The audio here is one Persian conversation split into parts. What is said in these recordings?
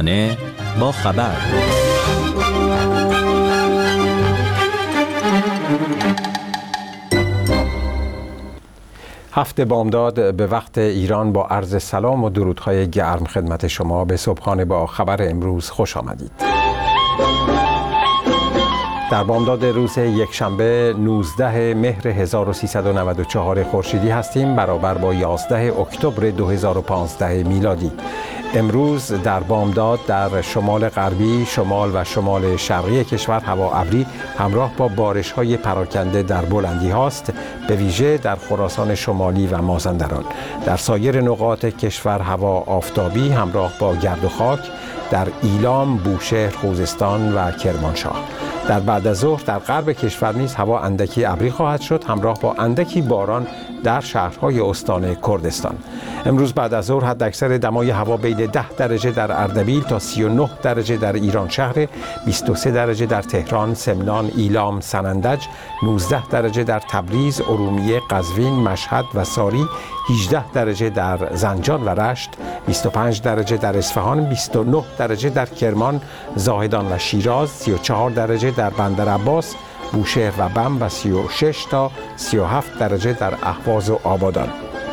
صبحانه با خبر. هفته بامداد به وقت ایران با عرض سلام و درودهای گرم خدمت شما. به صبحانه با خبر امروز خوش آمدید. در بامداد روز یکشنبه 19 مهر 1394 خورشیدی هستیم، برابر با 11 اکتبر 2015 میلادی. امروز در بامداد در شمال غربی، شمال و شمال شرقی کشور هوا ابری همراه با بارش‌های پراکنده در بلندی هاست، به ویژه در خراسان شمالی و مازندران. در سایر نقاط کشور هوا آفتابی همراه با گرد و خاک در ایلام، بوشهر، خوزستان و کرمانشاه. در بعد از ظهر در غرب کشور نیز هوا اندکی ابری خواهد شد، همراه با اندکی باران در شهرهای استان کردستان. امروز بعد از ظهر حداکثر دمای هوا بین 10 درجه در اردبیل تا 39 درجه در ایران شهر، 23 درجه در تهران، سمنان، ایلام، سنندج، 19 درجه در تبریز، ارومیه، قزوین، مشهد و ساری، 18 درجه در زنجان و رشت، 25 درجه در اصفهان، 29 درجه در کرمان، زاهدان و شیراز، 34 درجه در بندرعباس، بوشهر و بم و 36 تا 37 درجه در اهواز و آبادان.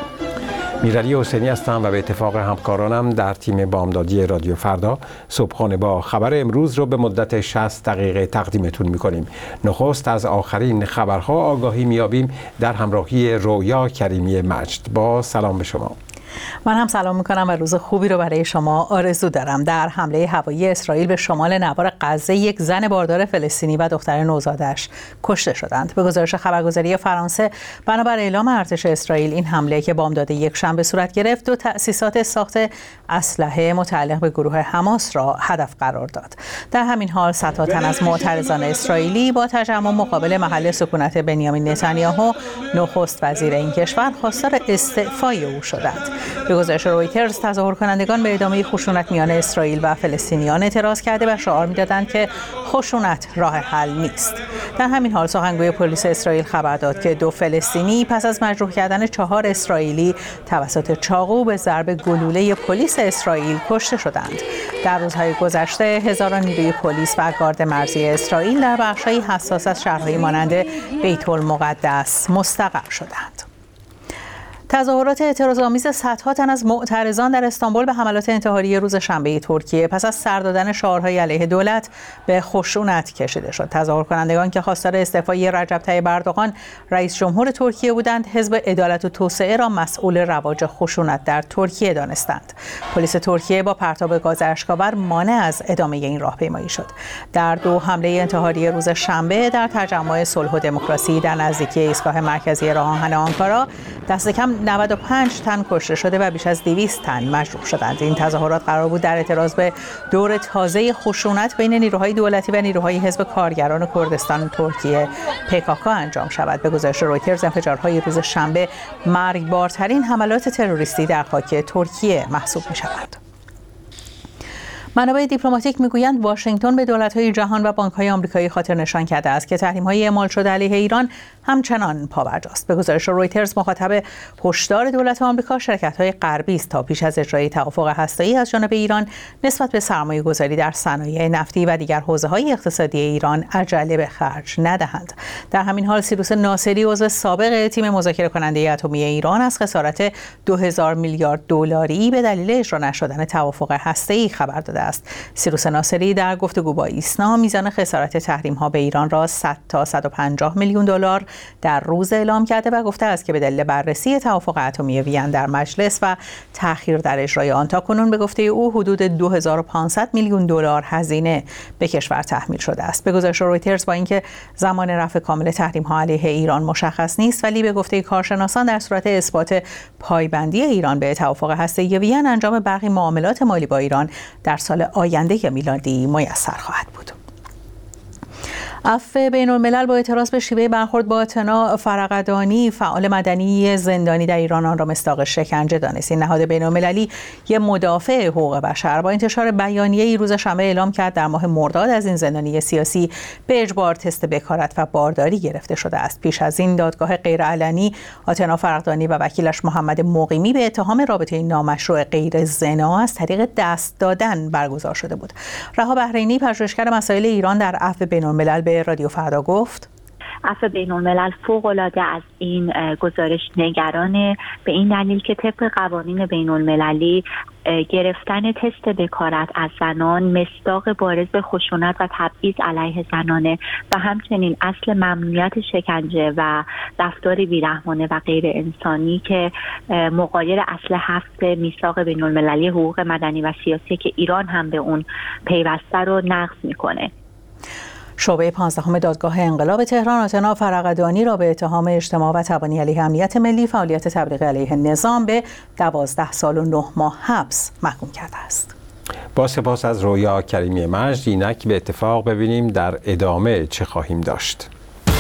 میرعلی حسینی هستم و به اتفاق همکارانم در تیم بامدادی رادیو فردا صبحانه با خبر امروز رو به مدت 60 دقیقه تقدیمتون میکنیم. نخست از آخرین خبرها آگاهی میابیم در همراهی رویا کریمی مجد. با سلام به شما. من هم سلام میکنم و روز خوبی رو برای شما آرزو دارم. در حمله هوایی اسرائیل به شمال نوار غزه یک زن باردار فلسطینی و دختر نوزادش کشته شدند. به گزارش خبرگزاری فرانسه، بنابر اعلام ارتش اسرائیل، این حمله که بامداد یکشنبه صورت گرفت، 2 تأسیسات ساخت اسلحه متعلق به گروه حماس را هدف قرار داد. در همین حال صدها تن از معترضان اسرائیلی با تجمع مقابل محل سکونت بنیامین نتانیاهو، نخست وزیر این کشور، خواستار استعفای او شدند. به گزارش رویترز، تظاهر کنندگان به ادامه خشونت میان اسرائیل و فلسطینیان اعتراض کرده و شعار می‌دادند که خشونت راه حل نیست. در همین حال سخنگوی پلیس اسرائیل خبر داد که 2 فلسطینی پس از مجروح کردن 4 اسرائیلی توسط چاقو به ضرب گلوله پلیس اسرائیل کشته شدند. در روزهای گذشته هزاران نیروی پلیس و گارد مرزی اسرائیل در بخش‌های حساس از شهرهای مانند بیت المقدس مستقر شدند. تظاهرات اعتراض‌آمیز صدها تن از معترضان در استانبول به حملات انتحاری روز شنبه ترکیه پس از سر دادن شعارهای علیه دولت به خشونت کشیده شد. تظاهر کنندگان که خواستار استعفای رجب طیب اردوغان رئیس جمهور ترکیه بودند، حزب عدالت و توسعه را مسئول رواج خشونت در ترکیه دانستند. پلیس ترکیه با پرتاب گاز اشک‌آور مانع از ادامه این راهپیمایی شد. در 2 حمله انتحاری روز شنبه در تجمع صلح و دموکراسی در نزدیکی ایستگاه مرکزی راه آهن آنکارا، دست کم 95 تن کشته شده و بیش از 200 تن مجروح شدند. این تظاهرات قرار بود در اعتراض به دور تازه خشونت بین نیروهای دولتی و نیروهای حزب کارگران کردستان ترکیه PKK انجام شود. به گزارش رویترز، انفجارهای روز شنبه مرگبارترین حملات تروریستی در خاک ترکیه محسوب می‌شود. منابع دیپلماتیک میگویند واشنگتن به دولت‌های جهان و بانک‌های آمریکایی خاطر نشان کرده است که تحریم‌های اعمال شده علیه ایران همچنان پابرجاست. به گزارش رویترز، مخاطب هشدار دولت آمریکا، شرکت‌های غربی است تا پیش از اجرای توافق هسته‌ای از جانب ایران نسبت به سرمایه‌گذاری در صنایع نفتی و دیگر حوزه‌های اقتصادی ایران عجله به خرج ندهند. در همین حال سیروس ناصری، عضو سابق تیم مذاکره کننده اتمی ایران، از خسارت 2000 میلیارد دلاری به دلیل اجرا نشدن توافق هسته‌ای خبر داده است. سیروس ناصری در گفتگو با ایسنا میزان خسارت تحریم‌ها به ایران را 100 تا 150 میلیون دلار در روز اعلام کرده و گفته است که به دلیل بررسی توافق اتمی وین در مجلس و تأخیر در اجرای آن، تاکنون به گفته او حدود 2500 میلیون دلار هزینه به کشور تحمیل شده است. به گزارش رویترز، با اینکه زمان رفع کامل تحریم‌ها علیه ایران مشخص نیست، ولی به گفته کارشناسان در صورت اثبات پایبندی ایران به توافق هسته‌ای وین، انجام برخی معاملات مالی با ایران در سال آینده میلادی میسر خواهد بود. عفو بین الملل با اعتراض به شیوه برخورد با اطلاع فرقدانی، فعال مدنی زندانی در ایران، آن را مصداق شکنجه دانست. این نهاد بین المللی یک مدافع حقوق بشر با انتشار بیانیه‌ای روز شنبه اعلام کرد در ماه مرداد از این زندانی سیاسی به اجبار تست بکارت و بارداری گرفته شده است. پیش از این دادگاه غیرعلنی آتنا فرقدانی و وکیلش محمد مقیمی به اتهام رابطه نامشروع غیر زنا از طریق دست دادن برگزار شده بود. رها بحرینی، پژوهشگر مسائل ایران در عفو بین الملل، به رادیو فردا گفت: عفو بین الملل فوق‌العاده از این گزارش نگرانه، به این دلیل که طبق قوانین بین المللی گرفتن تست بکارت از زنان مصداق بارز خشونت و تبعیض علیه زنانه و همچنین اصل ممنوعیت شکنجه و رفتار بیرحمانه و غیر انسانی که مغایر اصل 7 میثاق بین المللی حقوق مدنی و سیاسی که ایران هم به اون پیوسته رو نقض میکنه. شعبه 15 دادگاه انقلاب تهران آتنا فرقدانی را به اتهام اجتماع و تبانی علیه امنیت ملی، فعالیت تبلیغ علیه نظام به 12 سال و 9 ماه حبس محکوم کرده است. با سپاس از رویا کریمی مجد، اینک به اتفاق ببینیم در ادامه چه خواهیم داشت.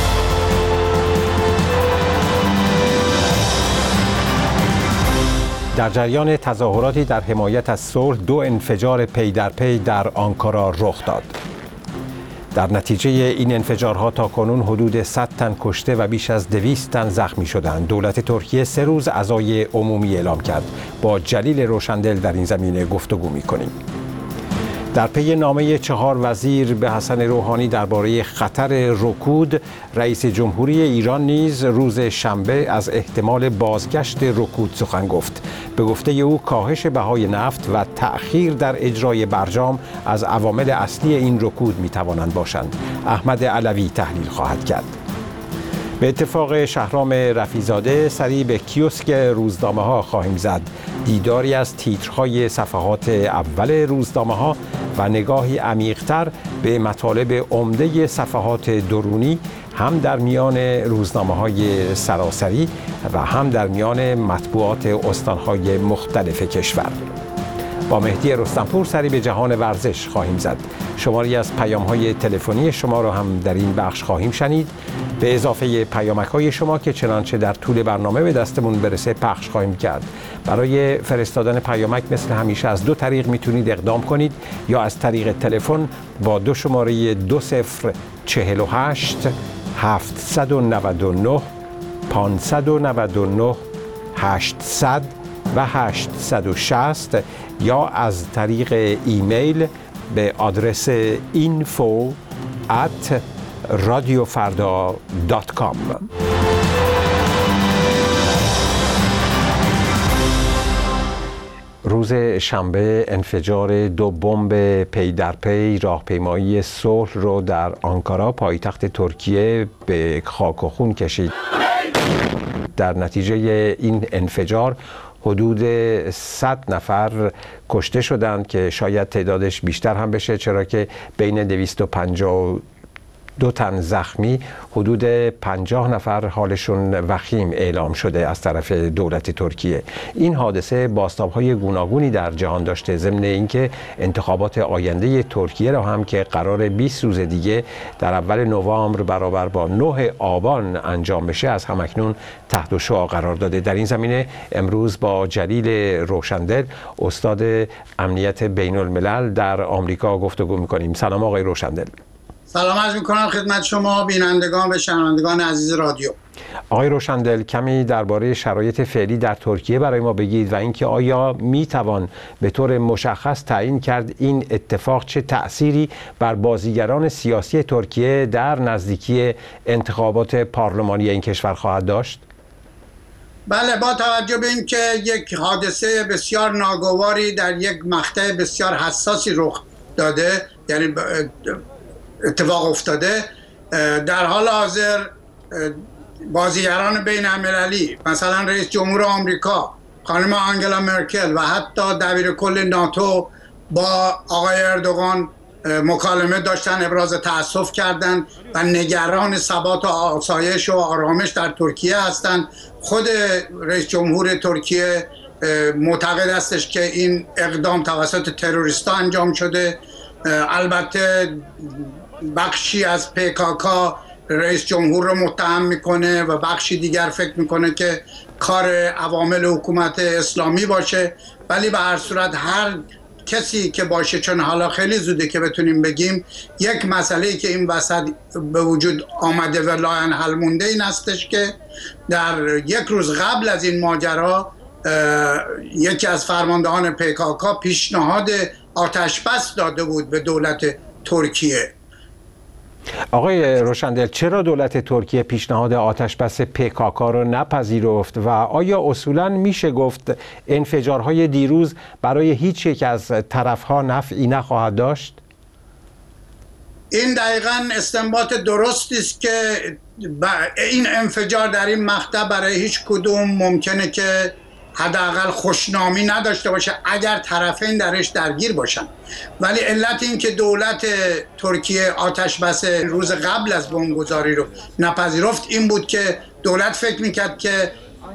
در جریان تظاهراتی در حمایت از صلح 2 انفجار پی در پی در آنکارا رخ داد. در نتیجه این انفجارها تاکنون حدود 100 تن کشته و بیش از 200 تن زخمی شدند. دولت ترکیه 3 روز عزای عمومی اعلام کرد. با جلیل روشندل در این زمینه گفتگو می‌کنیم. در پی نامه 4 وزیر به حسن روحانی درباره خطر رکود، رئیس جمهوری ایران نیز روز شنبه از احتمال بازگشت رکود سخن گفت. به گفته او کاهش بهای نفت و تأخیر در اجرای برجام از عوامل اصلی این رکود می‌توانند باشند. احمد علوی تحلیل خواهد کرد. به اتفاق شهرام رفیع‌زاده سری به کیوسک روزنامه‌ها خواهیم زد. دیداری از تیترهای صفحات اول روزنامه‌ها و نگاهی عمیق‌تر به مطالب عمده صفحات درونی، هم در میان روزنامه‌های سراسری و هم در میان مطبوعات استان‌های مختلف کشور. با مهدی رستمپور سری به جهان ورزش خواهیم زد. شماری از پیام‌های تلفنی شما را هم در این بخش خواهیم شنید، به اضافه پیامک‌های شما که چنانچه در طول برنامه به دستمون برسه پخش خواهیم کرد. برای فرستادن پیامک مثل همیشه از 2 طریق میتونید اقدام کنید، یا از طریق تلفن با 2 شماره 2048 799 599 800 و 860 یا از طریق ایمیل به آدرس info@radiofarda.com. روز شنبه انفجار 2 بمب پی در پی راهپیمایی صلح رو در آنکارا پایتخت ترکیه به خاک و خون کشید. در نتیجه این انفجار حدود 100 نفر کشته شدند که شاید تعدادش بیشتر هم بشه، چرا که بین 252 تن زخمی، حدود 50 نفر حالشون وخیم اعلام شده از طرف دولت ترکیه. این حادثه بازتاب‌های گوناگونی در جهان داشته، ضمن اینکه انتخابات آینده ترکیه را هم که قرار 20 روز دیگه در اول نوامبر برابر با 9 آبان انجام بشه از همکنون تحت شعاع قرار داده. در این زمینه امروز با جلیل روشندل، استاد امنیت بین الملل در آمریکا گفتگو می‌کنیم. سلام آقای روشندل. سلام عرض می‌کنم خدمت شما بینندگان و شنوندگان عزیز رادیو. آقای روشندل، کمی درباره شرایط فعلی در ترکیه برای ما بگید و اینکه آیا میتوان به طور مشخص تعیین کرد این اتفاق چه تأثیری بر بازیگران سیاسی ترکیه در نزدیکی انتخابات پارلمانی این کشور خواهد داشت؟ بله، با توجه به اینکه یک حادثه بسیار ناگواری در یک مقطع بسیار حساسی رخ داده، یعنی اتفاق افتاده، در حال حاضر بازیگران بین المللی مثلا رئیس جمهور آمریکا خانم آنگلا مرکل و حتی دبیر کل ناتو با آقای اردوغان مکالمه داشتن، ابراز تأسف کردند و نگران ثبات و آسایش و آرامش در ترکیه هستند. خود رئیس جمهور ترکیه معتقد استش که این اقدام توسط تروریستا انجام شده. البته بخشی از PKK رئیس جمهور رو متهم میکنه و بخشی دیگر فکر میکنه که کار عوامل حکومت اسلامی باشه. ولی به هر صورت هر کسی که باشه، چون حالا خیلی زوده که بتونیم بگیم، یک مسئله‌ای که این وسط به وجود آمده و لاینحل مونده این هستش که در یک روز قبل از این ماجرا یکی از فرماندهان PKK پیشنهاد آتش‌بس داده بود به دولت ترکیه. آقای روشندل، چرا دولت ترکیه پیشنهاد آتش‌بس PKK رو نپذیرفت و آیا اصولاً میشه گفت انفجارهای دیروز برای هیچ یک از طرفها نفعی نخواهد داشت؟ این دقیقاً استنباط درستی است که این انفجار در این مقطع برای هیچ کدوم ممکنه که حداقل خوشنامی نداشته باشه اگر طرفین درش درگیر باشن. ولی علت این که دولت ترکیه آتش‌بس روز قبل از بمبگذاری رو نپذیرفت این بود که دولت فکر میکرد که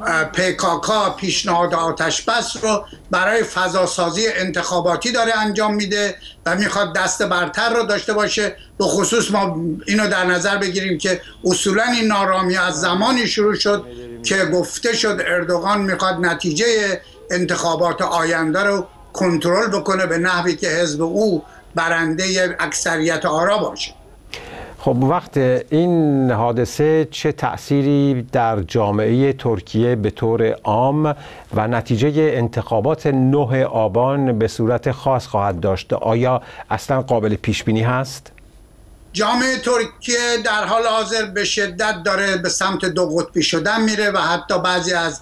PKK پیشنهاد آتش‌بس رو برای فضاسازی انتخاباتی داره انجام میده و میخواد دست برتر رو داشته باشه. به خصوص ما اینو در نظر بگیریم که اصولا این نارامی از زمانی شروع شد که گفته شد اردوغان میخواد نتیجه انتخابات آینده رو کنترل بکنه به نحوی که حزب او برنده اکثریت آرا باشه. خب وقت این حادثه چه تأثیری در جامعه ترکیه به طور عام و نتیجه انتخابات 9 آبان به صورت خاص خواهد داشت؟ آیا اصلا قابل پیش بینی هست؟ جامعه ترکیه در حال حاضر به شدت داره به سمت دو قطبی شدن میره و حتی بعضی از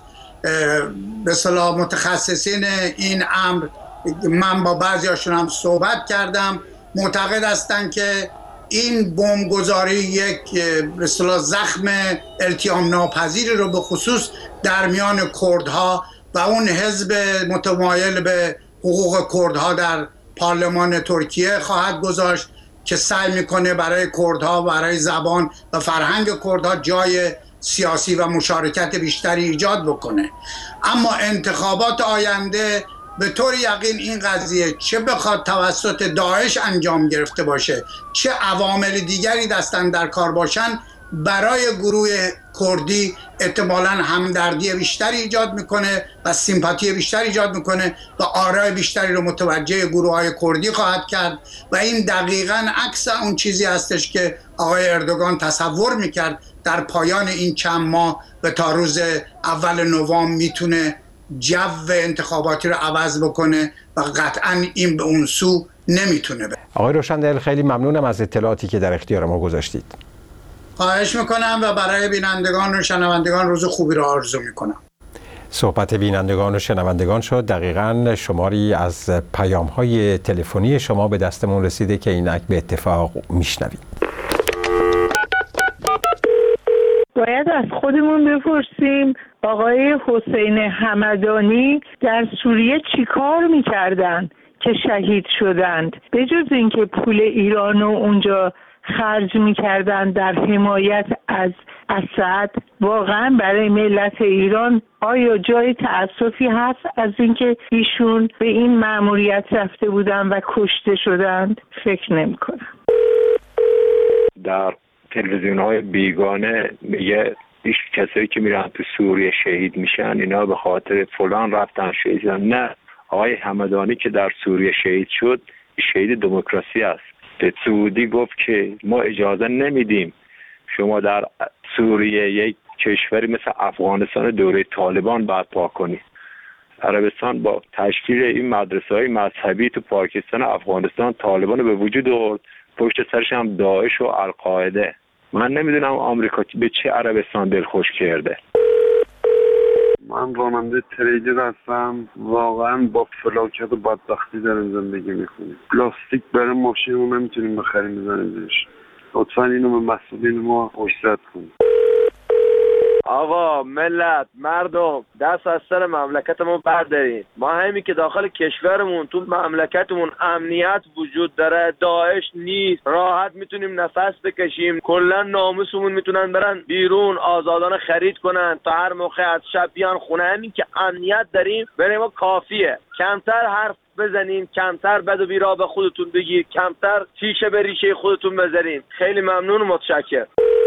به اصطلاح متخصصین این امر، من با بعضی هاشون هم صحبت کردم، معتقد هستن که این بمبگذاری یک به اصطلاح زخم التیام ناپذیری رو به خصوص در میان کردها و اون حزب متمایل به حقوق کردها در پارلمان ترکیه خواهد گذاشت که سعی میکنه برای کردها، برای زبان و فرهنگ کردها جای سیاسی و مشارکت بیشتری ایجاد بکنه. اما انتخابات آینده به طور یقین این قضیه چه بخواد توسط داعش انجام گرفته باشه چه عوامل دیگری دستن در کار باشن، برای گروه کردی احتمالاً همدردی بیشتری ایجاد میکنه و سیمپاتی بیشتری ایجاد میکنه و آرای بیشتری رو متوجه گروه‌های کردی خواهد کرد و این دقیقاً عکس اون چیزی هستش که آقای اردوغان تصور میکرد در پایان این چند ماه و تا روز اول نوامبر میتونه جو انتخاباتی رو عوض بکنه و قطعاً این به اون سو نمیتونه بره. آقای روشندل خیلی ممنونم از اطلاعاتی که در اختیار ما گذاشتید. خواهش میکنم و برای بینندگان و شنوندگان روز خوبی رو آرزو میکنم. صحبت بینندگان و شنوندگان شد. دقیقاً شماری از پیام‌های تلفنی شما به دستمون رسیده که اینک به اتفاق میشنویم. باید از خودمون بپرسیم آقای حسین همدانی در سوریه چی کار میکردن که شهید شدند؟ به جز اینکه پول ایرانو اونجا خرج میکردن در حمایت از اسد، واقعا برای ملت ایران آیا جای تأسفی هست از اینکه ایشون به این مأموریت رفته بودن و کشته شدند؟ فکر نمی‌کنم. در تلویزیون‌های بیگانه میگه ایش کسایی که میرن تو سوریه شهید میشن اینا به خاطر فلان رفتن شهید شدن. نه، آقای همدانی که در سوریه شهید شد شهید دموکراسی است. به سعودی گفت که ما اجازه نمیدیم شما در سوریه یک کشوری مثل افغانستان دوره طالبان برپا کنید. عربستان با تشکیل این مدرسه‌های مذهبی تو پاکستان افغانستان طالبان به وجود آورد، پشت سرش هم داعش و القاعده. من نمیدونم آمریکا به چه عربستان دلخوش کرده. من راننده تریلر هستم، واقعا با فلاکت و بدبختی داریم زندگی میکنیم. پلاستیک برای ماشینمون نمیتونیم بخریم بزنیم زیرش. لطفا اینو به مسئولین ما ارشاد کنیم. آقا ملت مردم دست از سر مملکتمون بردارین. ما همین که داخل کشورمون تو مملکتمون امنیت وجود داره، داعش نیست، راحت میتونیم نفس بکشیم، کلا ناموسمون میتونن برن بیرون آزادانه خرید کنن تا هر موقع از شب بیان خونه. همین که امنیت داریم برای ما کافیه. کمتر حرف بزنین، کمتر بد و بیرا به خودتون بگید، کمتر تیشه به ریشه خودتون بذارین. خیلی ممنون و متشکرم.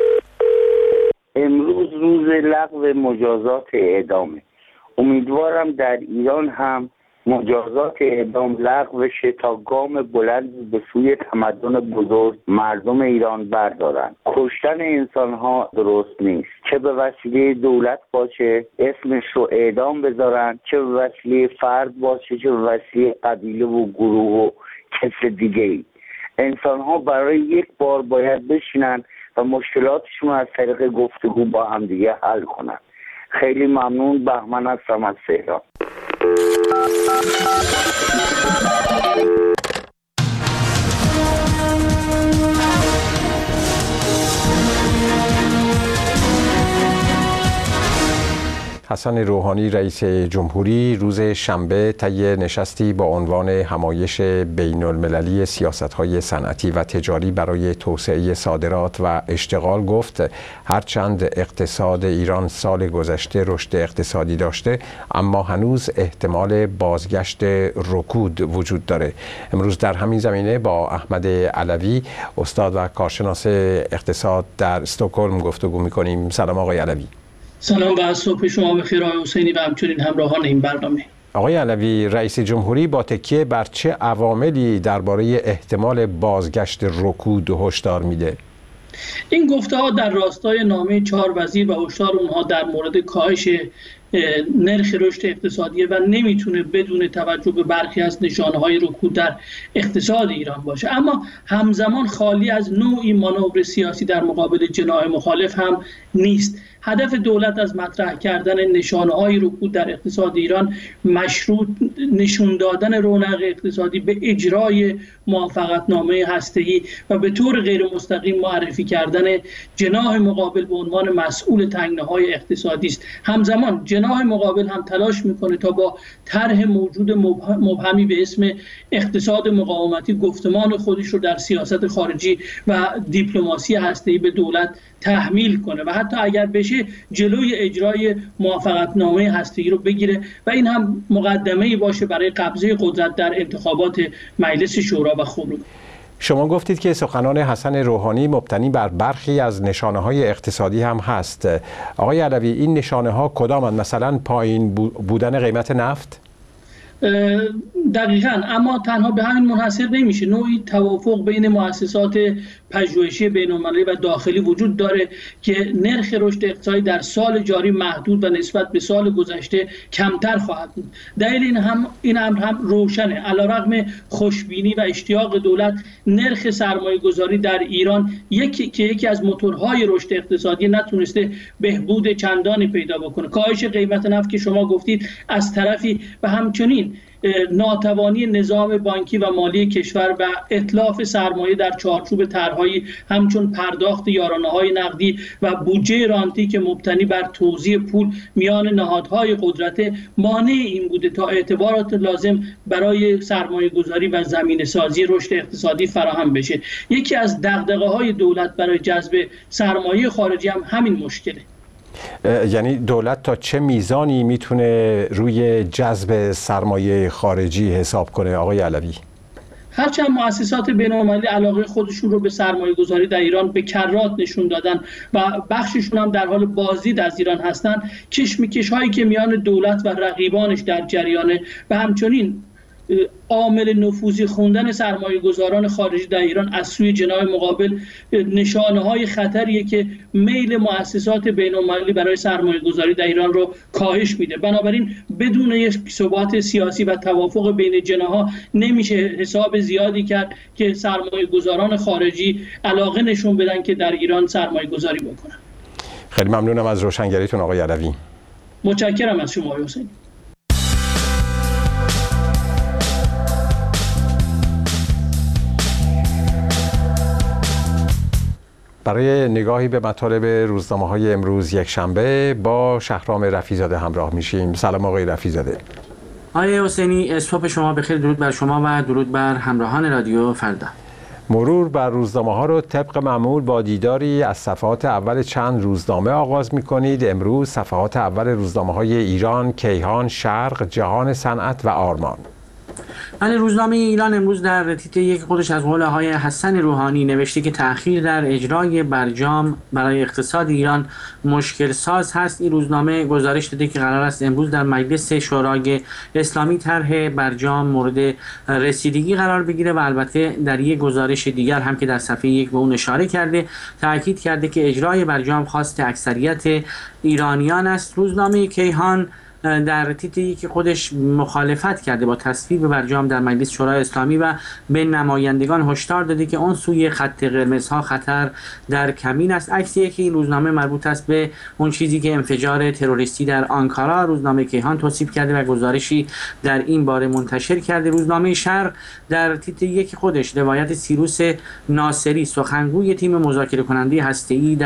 امروز روز لغو مجازات اعدامه. امیدوارم در ایران هم مجازات اعدام لغو بشه تا گام بلند به سوی تمدن بزرگ مردم ایران بردارن. کشتن انسان ها درست نیست، چه به وسیله دولت باشه اسمش رو اعدام بذارن، چه به وسیله فرد باشه، چه به وسیله قبیله و گروه و کس دیگه ای. انسان ها برای یک بار باید بشینن و مشکلاتشون از طریق گفتگو با هم دیگه حل کنن. خیلی ممنون. بهمن هستم از تهران. حسن روحانی رئیس جمهوری روز شنبه طی نشستی با عنوان همایش بین المللی سیاست‌های صنعتی و تجاری برای توسعه صادرات و اشتغال گفت هرچند اقتصاد ایران سال گذشته رشد اقتصادی داشته اما هنوز احتمال بازگشت رکود وجود داره. امروز در همین زمینه با احمد علوی استاد و کارشناس اقتصاد در استکهلم گفتگو می‌کنیم. سلام آقای علوی. سلام و صبح شما بخیر آقای حسینی و همچنین همراهان این برنامه. آقای علوی، رئیس جمهوری با تکیه بر چه عواملی درباره احتمال بازگشت رکود هشدار میده؟ این گفته‌ها در راستای نامه 4 وزیر و هشدار اونها در مورد کاهش نرخ رشد اقتصادی و نمیتونه بدون توجه به برخی از نشانه‌های رکود در اقتصاد ایران باشه، اما همزمان خالی از نوعی مانور سیاسی در مقابل جناح مخالف هم نیست. هدف دولت از مطرح کردن نشانه‌های رکود در اقتصاد ایران مشروط نشون دادن رونق اقتصادی به اجرای موافقتنامه هسته‌ای و به طور غیر مستقیم معرفی کردن جناح مقابل به عنوان مسئول تنگناهای اقتصادی است. همزمان جناح مقابل هم تلاش میکنه تا با طرح موجود مبهمی به اسم اقتصاد مقاومتی گفتمان خودش رو در سیاست خارجی و دیپلماسی هسته‌ای به دولت تحمیل کنه و حتی اگر بشه جلوی اجرای موافقتنامه هسته‌ای رو بگیره و این هم مقدمه‌ای باشه برای قبضه قدرت در انتخابات مجلس شورا و خبر. شما گفتید که سخنان حسن روحانی مبتنی بر برخی از نشانه‌های اقتصادی هم هست. آقای علوی، این نشانه‌ها کدامند؟ مثلا پایین بودن قیمت نفت؟ دقیقاً، اما تنها به همین منحصر نمیشه. نوعی توافق بین مؤسسات پژوهشی بین‌المللی و داخلی وجود داره که نرخ رشد اقتصادی در سال جاری محدود و نسبت به سال گذشته کمتر خواهد بود. دلیل این امر هم روشنه. علیرغم خوشبینی و اشتیاق دولت، نرخ سرمایه‌گذاری در ایران یکی از موتورهای رشد اقتصادی نتونسته بهبود چندانی پیدا بکنه. کاهش قیمت نفت که شما گفتید از طرفی و همچنین ناتوانی نظام بانکی و مالی کشور و اتلاف سرمایه در چارچوب طرح‌هایی همچون پرداخت یارانه‌های نقدی و بودجه رانتی که مبتنی بر توزیع پول میان نهادهای قدرت مانع این بوده تا اعتبارات لازم برای سرمایه‌گذاری و زمینه‌سازی رشد اقتصادی فراهم بشه. یکی از دغدغه‌های دولت برای جذب سرمایه خارجی هم همین مشکله. یعنی دولت تا چه میزانی میتونه روی جذب سرمایه خارجی حساب کنه آقای علوی؟ هرچند مؤسسات بین‌المللی علاقه خودشون رو به سرمایه‌گذاری در ایران به کرات نشون دادن و بخششون هم در حال بازدید از ایران هستن، کشمکش‌هایی که میان دولت و رقیبانش در جریانه و همچنین عامل نفوذی خوندن سرمایه‌گذاران خارجی در ایران از سوی جناح مقابل نشانه‌های خطریه که میل مؤسسات بین‌المللی برای سرمایه‌گذاری در ایران رو کاهش میده. بنابراین بدون یک ثبات سیاسی و توافق بین جناح‌ها نمیشه حساب زیادی کرد که سرمایه‌گذاران خارجی علاقه نشون بدن که در ایران سرمایه‌گذاری بکنن. خیلی ممنونم از روشنگریتون آقای علوی. متشکرم از شما آقای حسینی. برای نگاهی به مطالب روزنامه‌های امروز یکشنبه با شهرام رفیع‌زاده همراه میشیم. سلام آقای رفیع‌زاده. آقای حسینی، صبح شما بخیر. درود بر شما و درود بر همراهان رادیو فردا. مرور بر روزنامه‌ها رو طبق معمول با دیداری از صفحات اول چند روزنامه آغاز می‌کنید. امروز صفحات اول روزنامه‌های ایران، کیهان، شرق، جهان صنعت و آرمان. بله، روزنامه ایران امروز در تیتر یک خودش از قول آقای حسن روحانی نوشته که تأخیر در اجرای برجام برای اقتصاد ایران مشکل ساز هست. این روزنامه گزارش داده که قرار است امروز در مجلس شورای اسلامی طرح برجام مورد رسیدگی قرار بگیره و البته در یک گزارش دیگر هم که در صفحه 1 به اون اشاره کرده تاکید کرده که اجرای برجام خواست اکثریت ایرانیان است. روزنامه کیهان در تیتری که خودش مخالفت کرده با تصویب برجام در مجلس شورای اسلامی و به نمایندگان هشدار داده که اون سوی خط قرمزها خطر در کمین است. عکسی که این روزنامه مربوط است به اون چیزی که انفجار تروریستی در آنکارا روزنامه کیهان توصیف کرده و گزارشی در این باره منتشر کرده. روزنامه شرق در تیتر که خودش روایت سیروس ناصری سخنگوی تیم مذاکره کننده هسته‌ای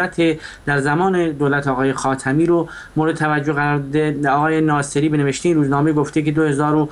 در زمان دولت آقای خاتمی رو مورد توجه قرار داده. آقای ناصری به نوشته این روزنامه گفته که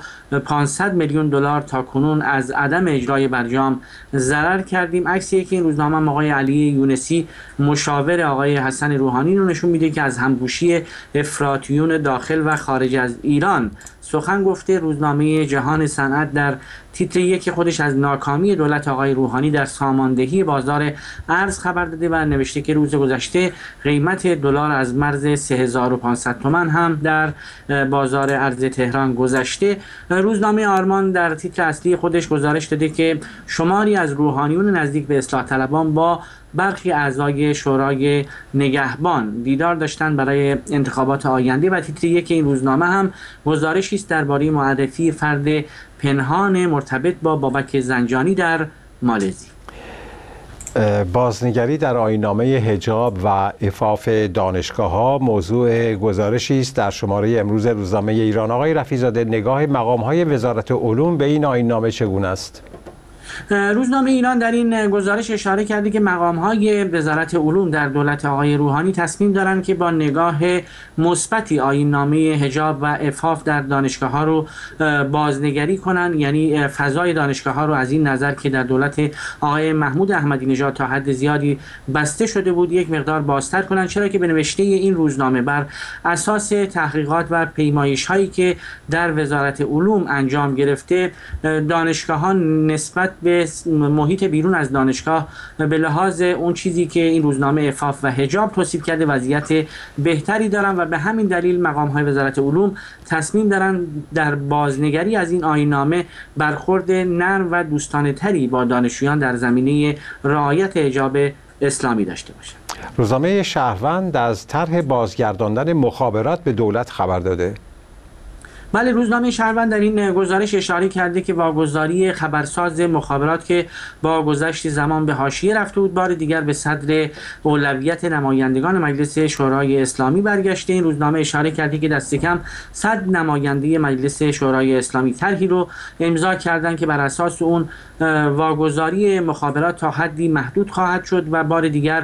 2500 میلیون دلار تا کنون از عدم اجرای برجام ضرر کردیم. عکسی که این روزنامه آقای علی یونسی مشاور آقای حسن روحانی رو نشون میده که از همگوشی افراطیون داخل و خارج از ایران سخن گفته. روزنامه جهان صنعت در تیتر یک خودش از ناکامی دولت آقای روحانی در ساماندهی بازار ارز خبر داده و نوشته که روز گذشته قیمت دلار از مرز 3500 تومان هم در بازار ارز تهران گذشته. روزنامه آرمان در تیتر اصلی خودش گزارش داده که شماری از روحانیون نزدیک به اصلاح طلبان با برخی اعضای شورای نگهبان دیدار داشتند برای انتخابات آینده و تیتر یک این روزنامه هم گزارشی است درباره معرفی فرد پنهان مرتبط با بابک زنجانی در مالزی. بازنگری در آیین‌نامه حجاب و عفاف دانشگاه‌ها موضوع گزارشی است در شماره امروز روزنامه ایران. آقای رفیع‌زاده، نگاه مقام‌های وزارت علوم به این آیین‌نامه چگونه است؟ روزنامه ایران در این گزارش اشاره کرده که مقام‌های وزارت علوم در دولت آقای روحانی تصمیم دارند که با نگاه مثبتی آیین‌نامه حجاب و عفاف در دانشگاه‌ها رو بازنگری کنند، یعنی فضای دانشگاه‌ها رو از این نظر که در دولت آقای محمود احمدی نژاد تا حد زیادی بسته شده بود یک مقدار بازتر کنند، چرا که به نوشته این روزنامه بر اساس تحقیقات و پیمایش‌هایی که در وزارت علوم انجام گرفته دانشگاه‌ها نسبت به محیط بیرون از دانشگاه به لحاظ اون چیزی که این روزنامه عفاف و حجاب توصیف کرده وضعیت بهتری دارن و به همین دلیل مقام‌های وزارت علوم تصمیم دارن در بازنگری از این آیین‌نامه برخورد نرم و دوستانه تری با دانشجویان در زمینه رعایت حجاب اسلامی داشته باشند. روزنامه شهروند از طرح بازگرداندن مخابرات به دولت خبر داده. بله، روزنامه شهروند در این گزارش اشاره کرده که واگذاری خبرساز مخابرات که با گذشت زمان به حاشیه رفته بود بار دیگر به صدر اولویت نمایندگان مجلس شورای اسلامی برگشته. این روزنامه اشاره کرده که دست کم 100 نماینده مجلس شورای اسلامی طرحی رو امضا کردند که بر اساس اون واگذاری مخابرات تا حدی محدود خواهد شد و بار دیگر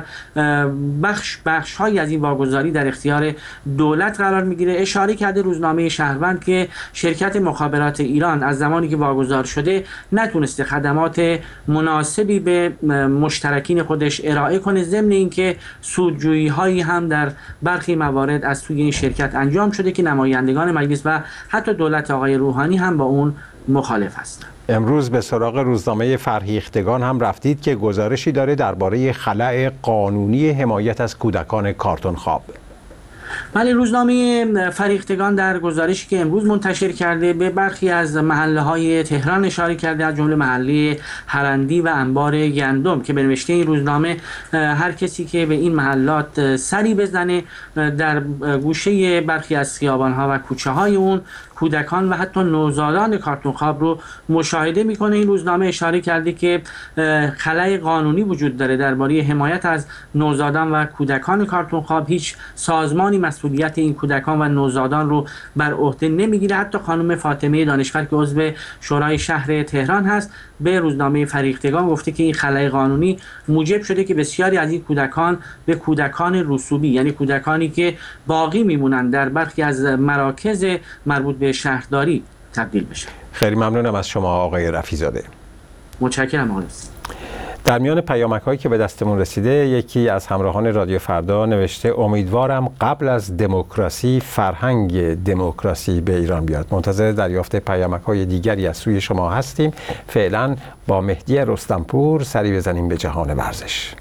بخش هایی از این واگذاری در اختیار دولت قرار میگیره. اشاره کرده روزنامه شهروند که شرکت مخابرات ایران از زمانی که واگذار شده نتونسته خدمات مناسبی به مشترکین خودش ارائه کنه، ضمن اینکه سودجویی هایی هم در برخی موارد از سوی این شرکت انجام شده که نمایندگان مجلس و حتی دولت آقای روحانی هم با اون مخالف هستند. امروز به سراغ روزنامه فرهیختگان هم رفتید که گزارشی داره درباره خلأ قانونی حمایت از کودکان کارتون خواب. بله، روزنامه فرهیختگان در گزارشی که امروز منتشر کرده به برخی از محله‌های تهران اشاره کرده، از جمله محله هرندی و انبار گندم که به نوشته این روزنامه هر کسی که به این محلات سری بزنه در گوشه برخی از خیابان‌ها و کوچه‌های اون کودکان و حتی نوزادان کارتون خواب رو مشاهده میکنه. این روزنامه اشاره کرده که خلأ قانونی وجود داره درباره حمایت از نوزادان و کودکان کارتون خواب. هیچ سازمانی مسئولیت این کودکان و نوزادان رو بر عهده نمیگیره. حتی خانم فاطمه دانشور که عضو شورای شهر تهران هست به روزنامه فریختگان گفته که این خلأ قانونی موجب شده که بسیاری از این کودکان به کودکان رسوبی، یعنی کودکانی که باقی میمونن در برخی از مراکز مربوط به شهرداری، تبدیل بشن. خیلی ممنونم از شما آقای رفیع‌زاده. متشکرم آقای. در میان پیامک‌هایی که به دستمون رسیده، یکی از همراهان رادیو فردا نوشته امیدوارم قبل از دموکراسی فرهنگ دموکراسی به ایران بیاد. منتظر دریافت پیامک‌های دیگری از سوی شما هستیم. فعلا با مهدی رستمپور سری بزنیم به جهان ورزش.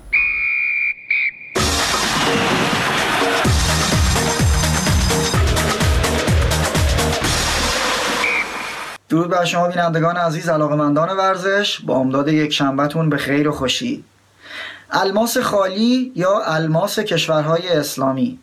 درود بر شما بینندگان عزیز، علاقه‌مندان ورزش. با امداد یک شنبهتون به خیر و خوشی. الماس خالی یا الماس کشورهای اسلامی،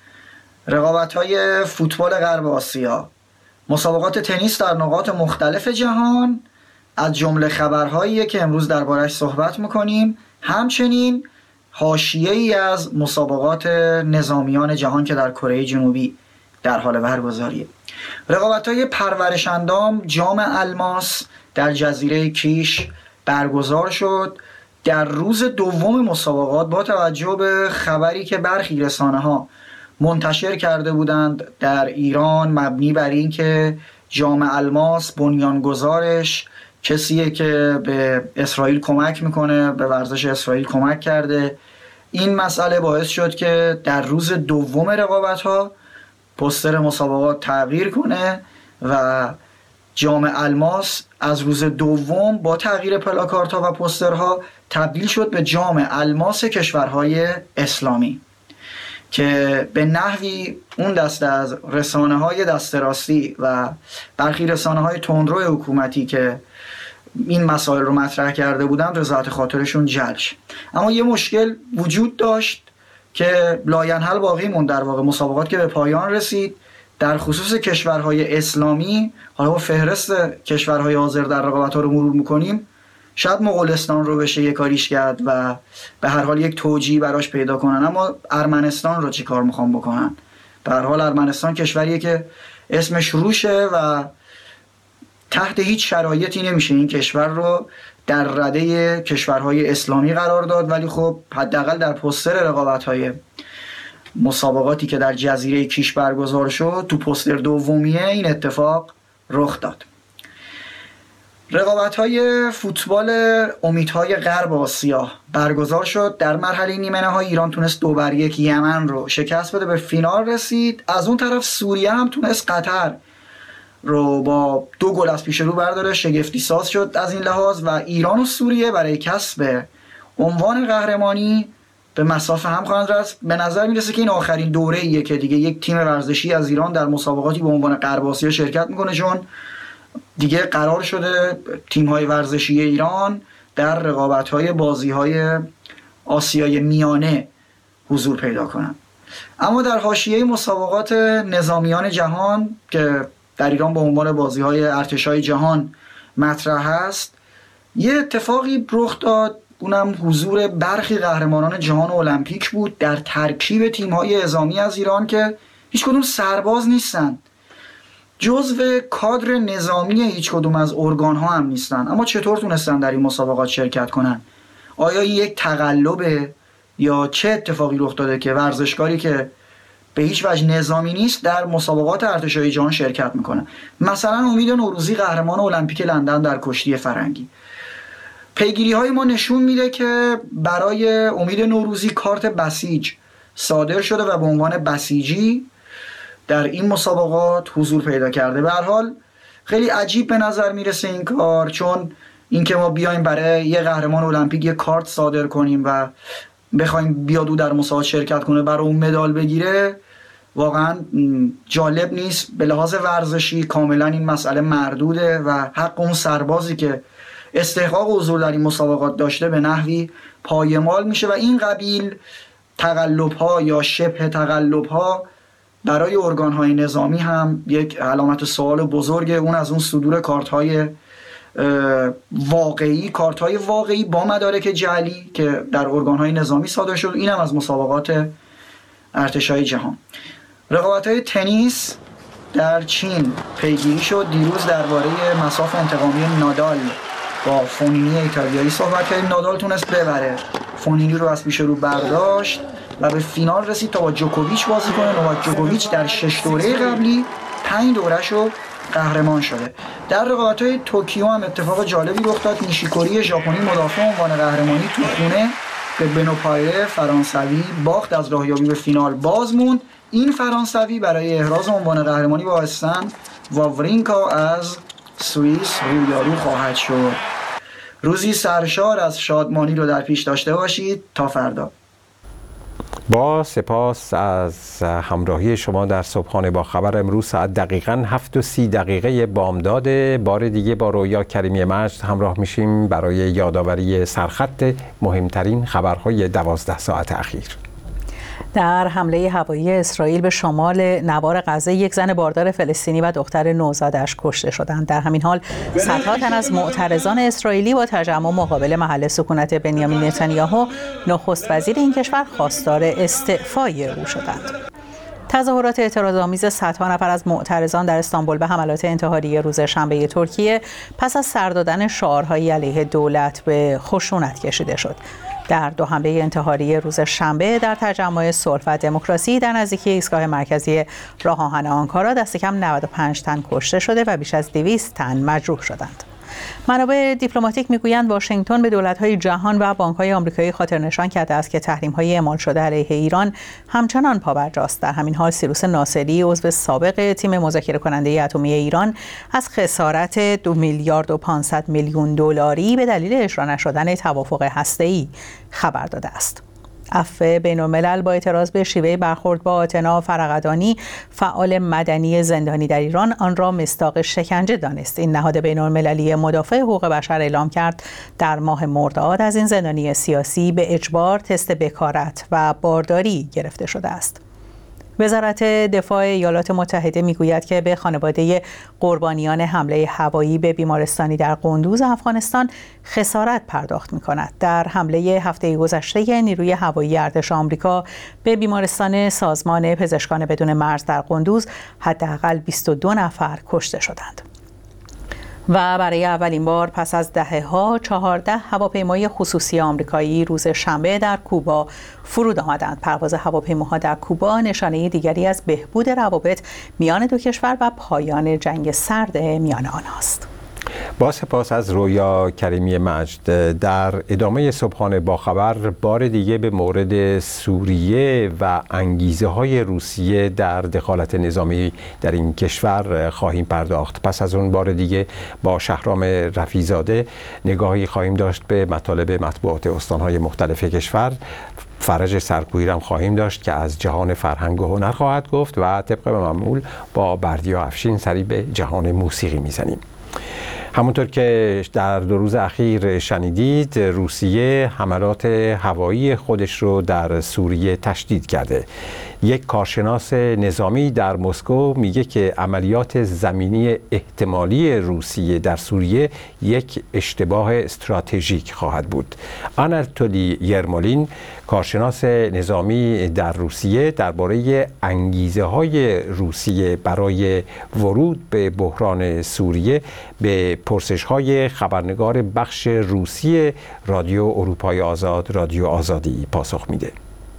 رقابت‌های فوتبال غرب آسیا، مسابقات تنیس در نقاط مختلف جهان از جمله خبرهایی که امروز درباره‌اش صحبت می‌کنیم. همچنین حاشیه‌ای از مسابقات نظامیان جهان که در کره جنوبی در حال برگزاریه. رقابت‌های پرورش اندام جام الماس در جزیره کیش برگزار شد. در روز دوم مسابقات با توجه به خبری که برخی رسانه‌ها منتشر کرده بودند در ایران مبنی بر این که جام الماس بنیانگذارش کسیه که به اسرائیل کمک میکنه، به ورزش اسرائیل کمک کرده، این مسئله باعث شد که در روز دوم رقابت‌ها پوستر مسابقات تغییر کنه و جام الماس از روز دوم با تغییر پلاکارت‌ها و پوسترها تبدیل شد به جام الماس کشورهای اسلامی که به نحوی اون دسته از رسانه‌های دست راستی و برخی رسانه‌های تندرو حکومتی که این مسائل رو مطرح کرده بودند رضایت خاطرشون جلب شد. اما یه مشکل وجود داشت که لاینحل باقی موند. در واقع مسابقات که به پایان رسید در خصوص کشورهای اسلامی، حالا با فهرست کشورهای حاضر در رقابت‌ها رو مرور می‌کنیم، شاید مغولستان رو بشه یک کاریش کرد و به هر حال یک توجیه براش پیدا کنن، اما ارمنستان رو چی کار میخوام بکنن؟ به هر حال ارمنستان کشوریه که اسمش روشه و تحت هیچ شرایطی نمیشه این کشور رو در رده کشورهای اسلامی قرار داد، ولی خب حداقل در پوستر رقابت‌های مسابقاتی که در جزیره کیش برگزار شد تو پوستر دومیه این اتفاق رخ داد. رقابت‌های فوتبال امیدهای غرب آسیا برگزار شد. در مرحله نیمه نهایی ایران تونست 2-1 یمن رو شکست بده، به فینال رسید. از اون طرف سوریه هم تونست قطر رو با 2 گل از پیش رو برداره، شگفتی ساز شد از این لحاظ و ایران و سوریه برای کسب عنوان قهرمانی به مسافه هم خواهند رفت. به نظر میرسه که این آخرین دوره‌ایه که دیگه یک تیم ورزشی از ایران در مسابقاتی به عنوان غرب آسیا شرکت میکنه، چون دیگه قرار شده تیم‌های ورزشی ایران در رقابت‌های بازی‌های آسیای میانه حضور پیدا کنند. اما در حاشیه مسابقات نظامیان جهان که در ایران به عنوان بازی‌های ارتشای جهان مطرح است، یه اتفاقی رخ داد، اونم حضور برخی قهرمانان جهان المپیک بود در ترکیب تیم‌های نظامی از ایران که هیچ کدوم سرباز نیستن، جزو کادر نظامی هیچ کدوم از ارگان‌ها هم نیستن، اما چطور تونستن در این مسابقات شرکت کنن؟ آیا یک تقلبه یا چه اتفاقی رخ داده که ورزشکاری که به هیچ وجه نظامی نیست در مسابقات ارتشای جهان شرکت میکنه؟ مثلا امید نوروزی قهرمان المپیک لندن در کشتی فرنگی. پیگیری‌های ما نشون میده که برای امید نوروزی کارت بسیج صادر شده و به عنوان بسیجی در این مسابقات حضور پیدا کرده. به هر حال خیلی عجیب به نظر میرسه این کار، چون اینکه ما بیایم برای یه قهرمان المپیک یه کارت صادر کنیم و بخوایم بیاد او در مسابقات شرکت کنه برای اون مدال بگیره واقعا جالب نیست. به لحاظ ورزشی کاملا این مسئله مردوده و حق اون سربازی که استحقاق حضور در این مسابقات داشته به نحوی پایمال میشه و این قبیل تقلب‌ها یا شبه تقلب‌ها برای ارگان‌های نظامی هم یک علامت سوال بزرگه. اون از اون صدور کارت‌های واقعی با مدارک جعلی که در ارگان‌های نظامی صادر شد. این هم از مسابقات ارتش‌های جهان. رقابت‌های تنیس در چین پیگیری شد. دیروز درباره مساف انتقامی نادال با فونینی ایتالیایی صحبت کردیم. نادال تونست ببره، فونینی رو از پیش رو برداشت و به فینال رسید تا با جوکوویچ بازی کنه. نوواک جوکوویچ در 6 دوره قبلی 5 دوره‌شو قهرمان شده. در رقابت‌های توکیو هم اتفاق جالبی رخ داد. نیشیکوری ژاپنی مدافع عنوان قهرمانی تو خونه به بنوپایره فرانسوی باخت، از راهیابی به فینال باز موند. این فرانسوی برای احراز عنوان قهرمانی با استن واورینکا از سوئیس رویارو خواهد شد. روزی سرشار از شادمانی رو در پیش داشته باشید. تا فردا. با سپاس از همراهی شما در صبحانه با خبر. امروز ساعت دقیقاً 7:30 بامداد بار دیگه با رویا کریمی مجد همراه میشیم برای یادآوری سرخط مهمترین خبرهای 12 ساعت اخیر. در حمله هوایی اسرائیل به شمال نوار غزه یک زن باردار فلسطینی و دختر نوزادش کشته شدند. در همین حال صدها تن از معترضان اسرائیلی با تجمع مقابل محل سکونت بنیامین نتانیاهو نخست وزیر این کشور خواستار استعفای او شدند. تظاهرات اعتراض‌آمیز صدها نفر از معترضان در استانبول به حملات انتحاری روز شنبه ترکیه پس از سر دادن شعارهایی علیه دولت به خشونت کشیده شد. در 2 حمله انتحاری روز شنبه در تجمع صلح و دموکراسی در نزدیکی ایستگاه مرکزی راه آهن آنکارا دست کم 95 تن کشته شده و بیش از 200 تن مجروح شدند. منابع دیپلماتیک میگویند واشنگتن به دولت‌های جهان و بانک‌های آمریکایی خاطر نشان کرده است که تحریم‌های اعمال شده علیه ایران همچنان پابرجاست. در همین حال سیروس ناصری عضو سابق تیم مذاکره کننده اتمی ایران از خسارت 2 میلیارد و 500 میلیون دلاری به دلیل اجرا نشدن توافق هسته‌ای خبر داده است. عفو بین‌الملل با اعتراض به شیوه برخورد با آتنا فرقدانی، فعال مدنی زندانی در ایران، آن را مصداق شکنجه دانست. این نهاد بین‌المللی مدافع حقوق بشر اعلام کرد در ماه مرداد از این زندانی سیاسی به اجبار تست بکارت و بارداری گرفته شده است. وزارت دفاع ایالات متحده میگوید که به خانواده قربانیان حمله هوایی به بیمارستانی در قندوز افغانستان خسارت پرداخت می‌کند. در حمله هفته گذشته نیروی هوایی ارتش آمریکا به بیمارستان سازمان پزشکان بدون مرز در قندوز حداقل 22 نفر کشته شدند. و برای اولین بار پس از دهه‌ها 14 هواپیمای خصوصی آمریکایی روز شنبه در کوبا فرود آمدند. پرواز هواپیماها در کوبا نشانه دیگری از بهبود روابط میان دو کشور و پایان جنگ سرد میان آنهاست. با سپاس از رویا کریمی مجد. در ادامه صبحانه با خبر بار دیگه به مورد سوریه و انگیزه های روسیه در دخالت نظامی در این کشور خواهیم پرداخت. پس از اون بار دیگه با شهرام رفیع‌زاده نگاهی خواهیم داشت به مطالب مطبوعات استانهای مختلف کشور. فرج سرکویی هم خواهیم داشت که از جهان فرهنگ و هنر خواهد گفت و طبق معمول با بردیا افشین سری به جهان موسیقی میزنیم. همونطور که در 2 روز اخیر شنیدید، روسیه حملات هوایی خودش رو در سوریه تشدید کرده. یک کارشناس نظامی در مسکو میگه که عملیات زمینی احتمالی روسیه در سوریه یک اشتباه استراتژیک خواهد بود. آناتولی یرمولین، کارشناس نظامی در روسیه، درباره انگیزه‌های روسیه برای ورود به بحران سوریه به پرسش‌های خبرنگار بخش روسی رادیو اروپای آزاد، رادیو آزادی پاسخ میده.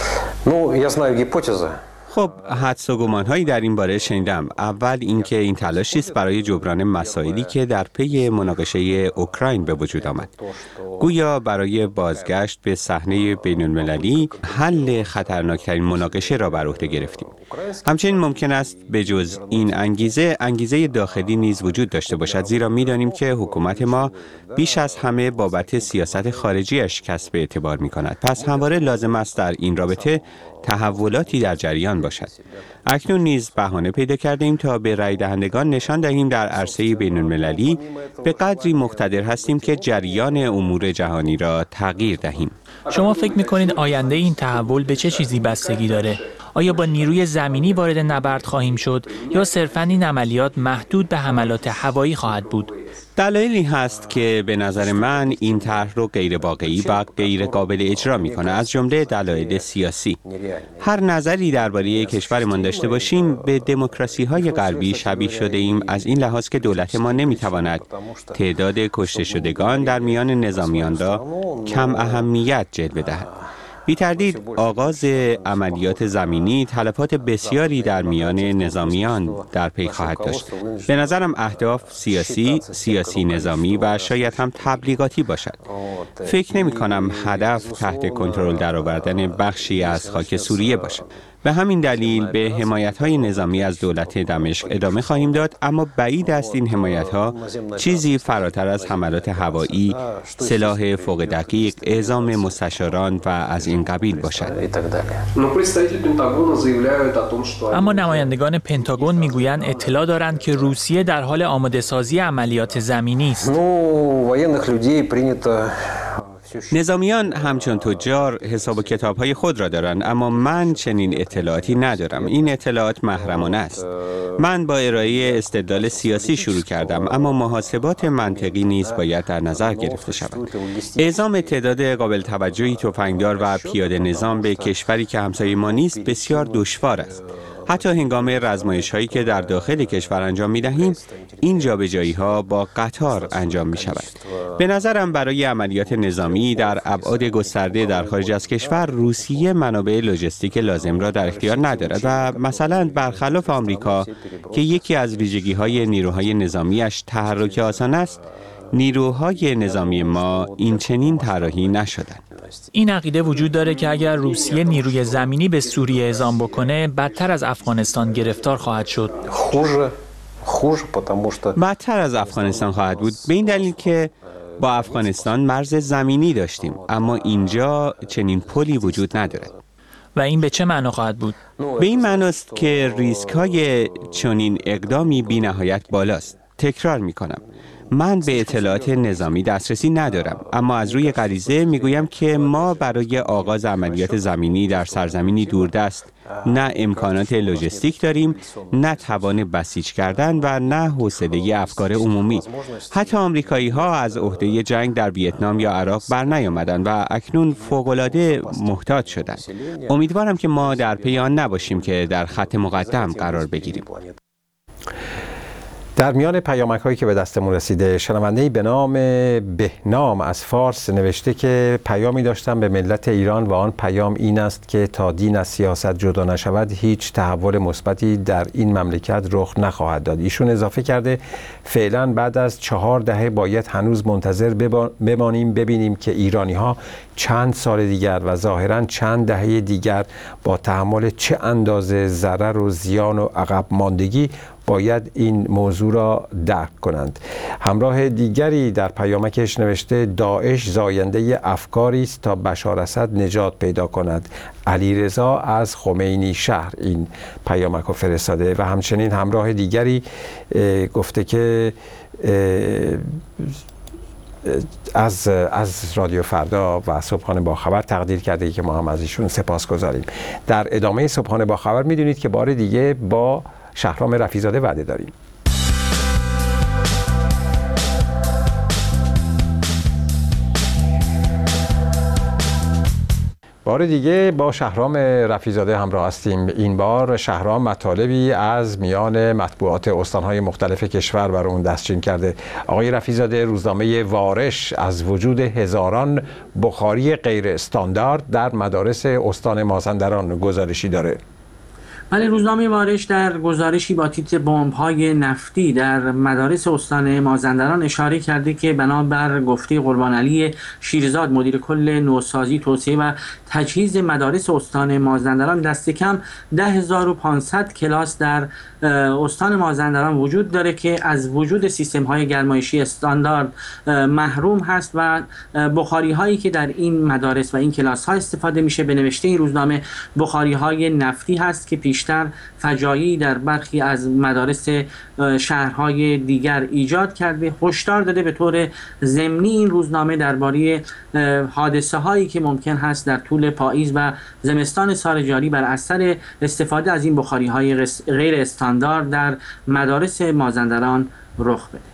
خب حدس و گمان‌هایی در این باره شنیدم. اول اینکه این تلاشی است برای جبران مسائلی که در پی مناقشه اوکراین به وجود آمد. گویا برای بازگشت به صحنه بین‌المللی حل خطرناکترین مناقشه را بر عهده گرفتیم. همچنین ممکن است به جز این انگیزه داخلی نیز وجود داشته باشد، زیرا می‌دانیم که حکومت ما بیش از همه بابت سیاست خارجیش کسب اعتبار می‌کند. پس همواره لازم است در این رابطه تحولاتی در جریان باشد. اکنون نیز بهانه پیدا کردیم تا به رای دهندگان نشان دهیم در عرصه بین‌المللی به قدری مقتدر هستیم که جریان امور جهانی را تغییر دهیم. شما فکر می‌کنید آینده این تحول به چه چیزی بستگی داره؟ آیا با نیروی زمینی وارد نبرد خواهیم شد یا صرفاً این عملیات محدود به حملات هوایی خواهد بود؟ دلایلی هست که به نظر من این طرح رو غیر واقعی و غیر قابل اجرا میکنه، از جمله دلایل سیاسی. هر نظری درباره کشورمان داشته باشیم به دموکراسی‌های غربی شبیه شده ایم، از این لحاظ که دولت ما نمیتواند تعداد کشته شدگان در میان نظامیان را کم اهمیت جلوه دهد. بی تردید آغاز عملیات زمینی تلفات بسیاری در میان نظامیان در پی خواهد داشت. به نظرم اهداف سیاسی نظامی و شاید هم تبلیغاتی باشد. فکر نمی کنم هدف تحت کنترل درآوردن بخشی از خاک سوریه باشد. به همین دلیل به حمایت‌های نظامی از دولت دمشق ادامه خواهیم داد، اما بعید است این حمایت‌ها چیزی فراتر از حملات هوایی، سلاح فوق دقیق، اعزام مستشاران و از این قبیل باشد. اما نمایندگان پنتاگون میگویند اطلاع دارند که روسیه در حال آماده سازی عملیات زمینی است. نظامیان همچون تجار حساب و کتاب‌های خود را دارند، اما من چنین اطلاعاتی ندارم. این اطلاعات محرمانه است. من با ارائه استدلال سیاسی شروع کردم، اما محاسبات منطقی نیز باید در نظر گرفته شود. اعزام تعداد قابل توجهی تفنگدار و پیاده نظام به کشوری که همسایه ما نیست بسیار دشوار است. حتی هنگام رزمایش‌هایی که در داخل کشور انجام می‌دهیم، این جابجایی‌ها با قطار انجام می‌شود. به نظرم برای عملیات نظامی در ابعاد گسترده در خارج از کشور، روسیه منابع لوجستیک لازم را در اختیار ندارد و مثلا برخلاف آمریکا که یکی از ویژگی‌های نیروهای نظامیش تحرک آسان است، نیروهای نظامی ما این چنین طراحی نشدند. این عقیده وجود داره که اگر روسیه نیروی زمینی به سوریه اعزام بکنه، بدتر از افغانستان گرفتار خواهد شد. بدتر از افغانستان خواهد بود، به این دلیل که با افغانستان مرز زمینی داشتیم، اما اینجا چنین پلی وجود ندارد. و این به چه معنا خواهد بود؟ به این معناست که ریسک های چنین اقدامی بی نهایت بالاست. تکرار می کنم، من به اطلاعات نظامی دسترسی ندارم، اما از روی غریزه میگویم که ما برای آغاز عملیات زمینی در سرزمینی دوردست نه امکانات لوجستیک داریم، نه توان بسیج کردن و نه حوصله افکار عمومی. حتی آمریکایی‌ها از عهده جنگ در ویتنام یا عراق برنیامدند و اکنون فوق‌العاده محتاط شدند. امیدوارم که ما در پی آن نباشیم که در خط مقدم قرار بگیریم. در میان پیامک‌هایی که به دستمون رسیده، شنونده‌ای به نام بهنام از فارس نوشته که پیامی داشتم به ملت ایران و آن پیام این است که تا دین از سیاست جدا نشود هیچ تحول مثبتی در این مملکت رخ نخواهد داد. ایشون اضافه کرده فعلا بعد از 4 دهه باید هنوز منتظر بمانیم ببینیم که ایرانی‌ها چند سال دیگر و ظاهراً چند دهه دیگر با تحمل چه اندازه ضرر و زیان و عقب ماندگی باید این موضوع را درک کنند. همراه دیگری در پیامکش نوشته داعش زاینده افکاری است تا بشار اسد نجات پیدا کند. علیرضا از خمینی شهر این پیامک رو فرستاده و همچنین همراه دیگری گفته که از رادیو فردا و صبحانه با خبر تقدیر کرده که ما هم از ایشون سپاسگزاریم. در ادامه صبحانه با خبر میدونید که بار دیگه با شهرام رفیع‌زاده وعده داریم. بار دیگه با شهرام رفیع‌زاده همراه هستیم. این بار شهرام مطالبی از میان مطبوعات استان‌های مختلف کشور بر اون دستچین کرده. آقای رفیع‌زاده، روزنامه وارش از وجود هزاران بخاری غیر استاندارد در مدارس استان مازندران گزارشی داره. ولی روزنامه وارش در گزارشی با تیتر بمب‌های نفتی در مدارس استان مازندران اشاره کرده که بنابر گفته قربان علی شیرزاد مدیر کل نوسازی توسعه و تجهیز مدارس استان مازندران دست کم 10,500 کلاس در استان مازندران وجود داره که از وجود سیستم‌های گرمایشی استاندارد محروم هست و بخاری‌هایی که در این مدارس و این کلاس‌ها استفاده میشه به نوشته این روزنامه بخاری‌های نفتی هست که پیش بیشتر فجایعی در برخی از مدارس شهرهای دیگر ایجاد کرده. هشدار داده به طور ضمنی این روزنامه درباره حادثه هایی که ممکن هست در طول پاییز و زمستان سال جاری بر اثر استفاده از این بخاری های غیر استاندارد در مدارس مازندران رخ بده.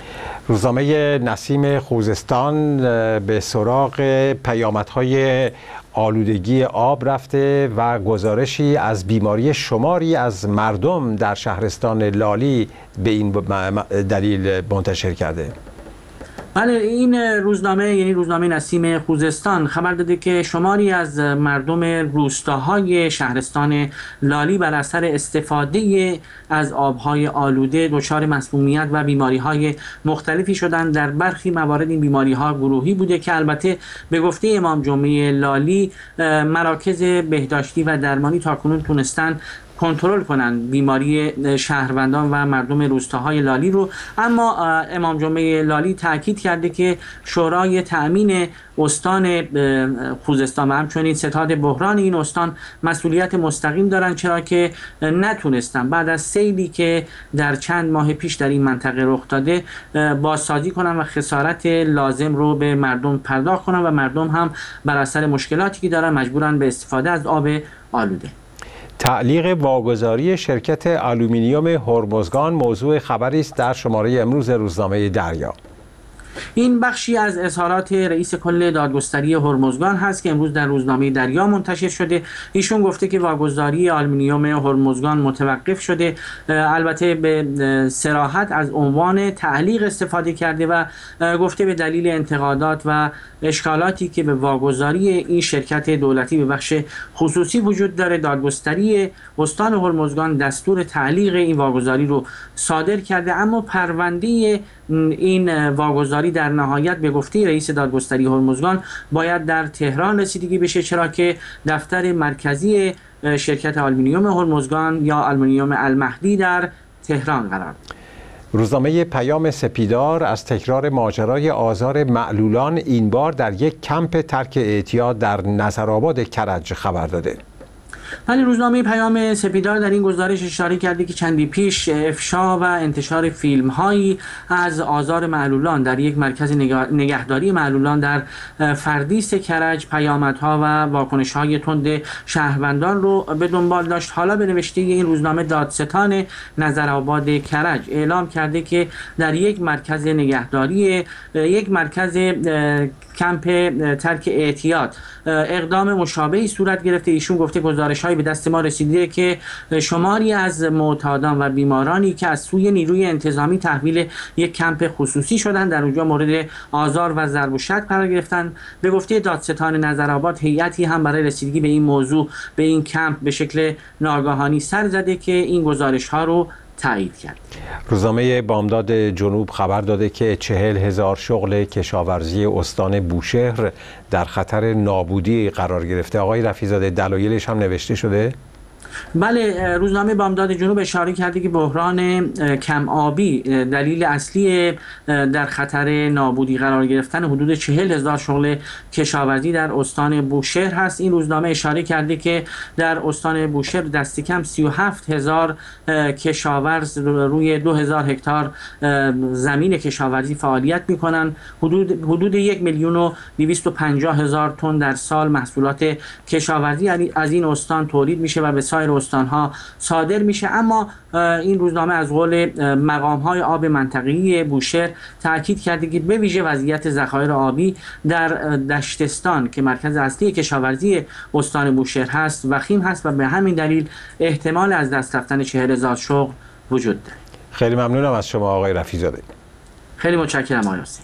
روزنامه نسیم خوزستان به سراغ پیامدهای آلودگی آب رفته و گزارشی از بیماری شماری از مردم در شهرستان لالی به این دلیل منتشر کرده. بله، این روزنامه یعنی روزنامه نسیم خوزستان خبر داده که شماری از مردم روستاهای شهرستان لالی بر اثر استفاده از آبهای آلوده دچار مسمومیت و بیماری‌های مختلفی شدند. در برخی موارد این بیماری‌ها گروهی بوده که البته به گفته امام جمعه لالی مراکز بهداشتی و درمانی تاکنون تونستن کنترل کنن بیماری شهروندان و مردم روستاهای لالی رو، اما امام جمعه لالی تاکید کرده که شورای تأمین استان خوزستان و همچنین ستاد بحران این استان مسئولیت مستقیم دارن، چرا که نتونستن بعد از سیلی که در چند ماه پیش در این منطقه رخ داده بازسازی کنن و خسارت لازم رو به مردم پرداخت کنن و مردم هم بر اثر مشکلاتی که دارن مجبورن به استفاده از آب آلوده. تعلیق واگذاری شرکت آلومینیوم هرمزگان موضوع خبری است در شماره امروز روزنامه دریا. این بخشی از اظهارات رئیس کل دادگستری هرمزگان هست که امروز در روزنامه دریا منتشر شده. ایشون گفته که واگذاری آلومینیوم هرمزگان متوقف شده، البته به صراحت از عنوان تعلیق استفاده کرده و گفته به دلیل انتقادات و اشکالاتی که به واگذاری این شرکت دولتی به بخش خصوصی وجود داره، دادگستری استان هرمزگان دستور تعلیق این واگذاری رو صادر کرده، اما پرونده این واگذاری در نهایت به گفته رئیس دادگستری هرمزگان باید در تهران رسیدگی بشه، چرا که دفتر مرکزی شرکت آلومینیوم هرمزگان یا آلومینیوم المهدی در تهران قرار دارد. روزنامه پیام سپیدار از تکرار ماجرای آزار معلولان این بار در یک کمپ ترک اعتیاد در نظرآباد کرج خبر داده. ولی روزنامه پیام سپیدار در این گزارش اشاره کرده که چندی پیش افشا و انتشار فیلم‌هایی از آزار معلولان در یک مرکز نگهداری معلولان در فردیس کرج پیامدها و واکنش‌های تند شهروندان رو به دنبال داشت. حالا به نوشته این روزنامه دادستان نظرآباد کرج اعلام کرده که در یک مرکز نگهداری، یک مرکز کمپ ترک اعتیاد اقدام مشابهی صورت گرفته. ایشون گفته گزارش‌هایی به دست ما رسیده که شماری از معتادان و بیمارانی که از سوی نیروی انتظامی تحویل یک کمپ خصوصی شدند در اونجا مورد آزار و ضرب و شتم قرار گرفتن. به گفته دادستان نظرآباد هیئتی هم برای رسیدگی به این موضوع به این کمپ به شکل ناگهانی سر زده که این گزارش‌ها رو تایید کرد. روزنامه بامداد جنوب خبر داده که 40,000 شغل کشاورزی استان بوشهر در خطر نابودی قرار گرفته. آقای رفیع‌زاده دلایلش هم نوشته شده؟ بله، روزنامه بامداد جنوب اشاره کرده که بحران کم آبی دلیل اصلی در خطر نابودی قرار گرفتن حدود 40,000 شغل کشاورزی در استان بوشهر هست. این روزنامه اشاره کرده که در استان بوشهر دست کم 37,000 کشاورز روی 2,000 هکتار زمین کشاورزی فعالیت میکنن. حدود 1,250,000 تن در سال محصولات کشاورزی از این استان تولید میشه و به سایر استانها صادر میشه. اما این روزنامه از قول مقام‌های آب منطقه‌ای بوشهر تاکید کرده که به ویژه وضعیت ذخایر آبی در دشتستان که مرکز اصلی کشاورزی استان بوشهر هست وخیم هست و به همین دلیل احتمال از دست رفتن 40,000 شغل وجود دارد. خیلی ممنونم از شما آقای رفیع‌زاده. خیلی متشکرم آقای حسین.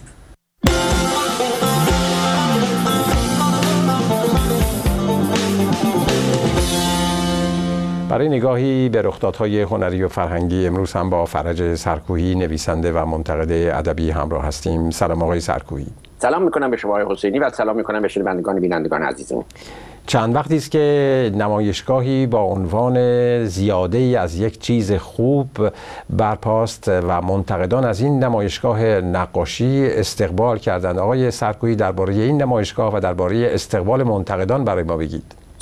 برای نگاهی به رخدادهای هنری و فرهنگی امروز هم با فرج سرکوهی نویسنده و منتقد ادبی همراه هستیم. سلام آقای سرکوهی. سلام میکنم به شما آقای حسینی و سلام میکنم به شنوندگان بینندگان عزیزمون. چند وقتی است که نمایشگاهی با عنوان زیاده ای از یک چیز خوب برپاست و منتقدان از این نمایشگاه نقاشی استقبال کردند. آقای سرکوهی درباره این نمایشگاه و درباره استقبال منتقدان برای ما بگید.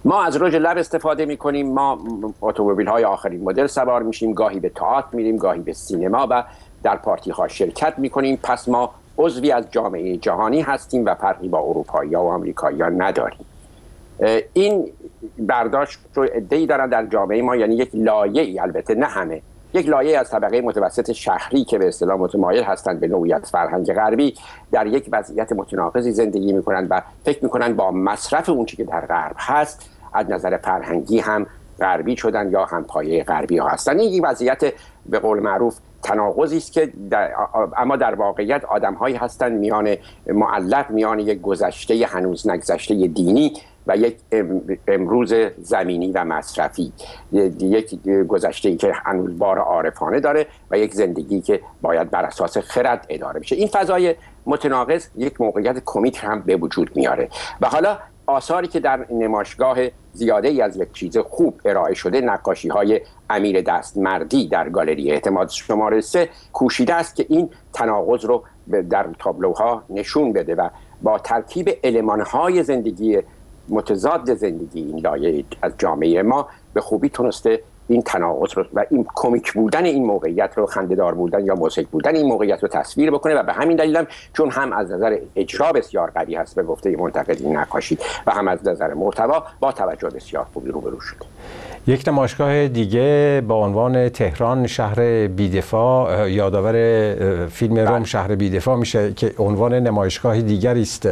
ما از رژ لب استفاده میکنیم، ما اتومبیل های آخرین مدل سوار میشیم، گاهی به تئاتر میریم، گاهی به سینما و در پارتی ها شرکت میکنیم. پس ما عضوی از جامعه جهانی هستیم و فرقی با اروپایی ها و آمریکایی ها نداریم. این برداشت رو عده‌ای دارن در جامعه ما، یعنی یک لایه‌ای، البته نه همه، یک لایه از طبقه متوسط شهری که به اصطلاح متمایل هستند به نوعی از فرهنگ غربی، در یک وضعیت متناقضی زندگی میکنند و فکر میکنند با مصرف اون چیزی که در غرب هست از نظر فرهنگی هم غربی شدن یا هم پایه غربی ها هستند. این یک وضعیت به قول معروف تناقضی است که اما در واقعیت آدم‌هایی هستند میان معلق میان یک گذشته هنوز نگذشته دینی و یک امروز زمینی و مصرفی، یک گذشته‌ای که هنوز بار عارفانه داره و یک زندگی که باید بر اساس خرد اداره بشه. این فضای متناقض یک موقعیت کمیک هم به وجود میاره و حالا آثاری که در نمایشگاه زیاده ای از یک چیز خوب ارائه شده، نقاشی های امیر دستمردی در گالری اعتماد شماره 3 کوشیده است که این تناقض رو در تابلوها نشون بده و با ترکیب المان‌های زندگی متضاد زندگی این لایه از جامعه ما به خوبی تونسته این تناقض رو و این کمیک بودن این موقعیت رو، خنده‌دار بودن یا مضحک بودن این موقعیت رو تصویر بکنه و به همین دلیل هم چون هم از نظر اجرا بسیار قوی هست به گفته منتقد این نقاشی و هم از نظر محتوا با توجه بسیار خوبی روبرو شده. یک نمایشگاه دیگه با عنوان تهران شهر بی‌دفاع یادآور فیلم روم شهر بی‌دفاع میشه که عنوان نمایشگاه دیگری است.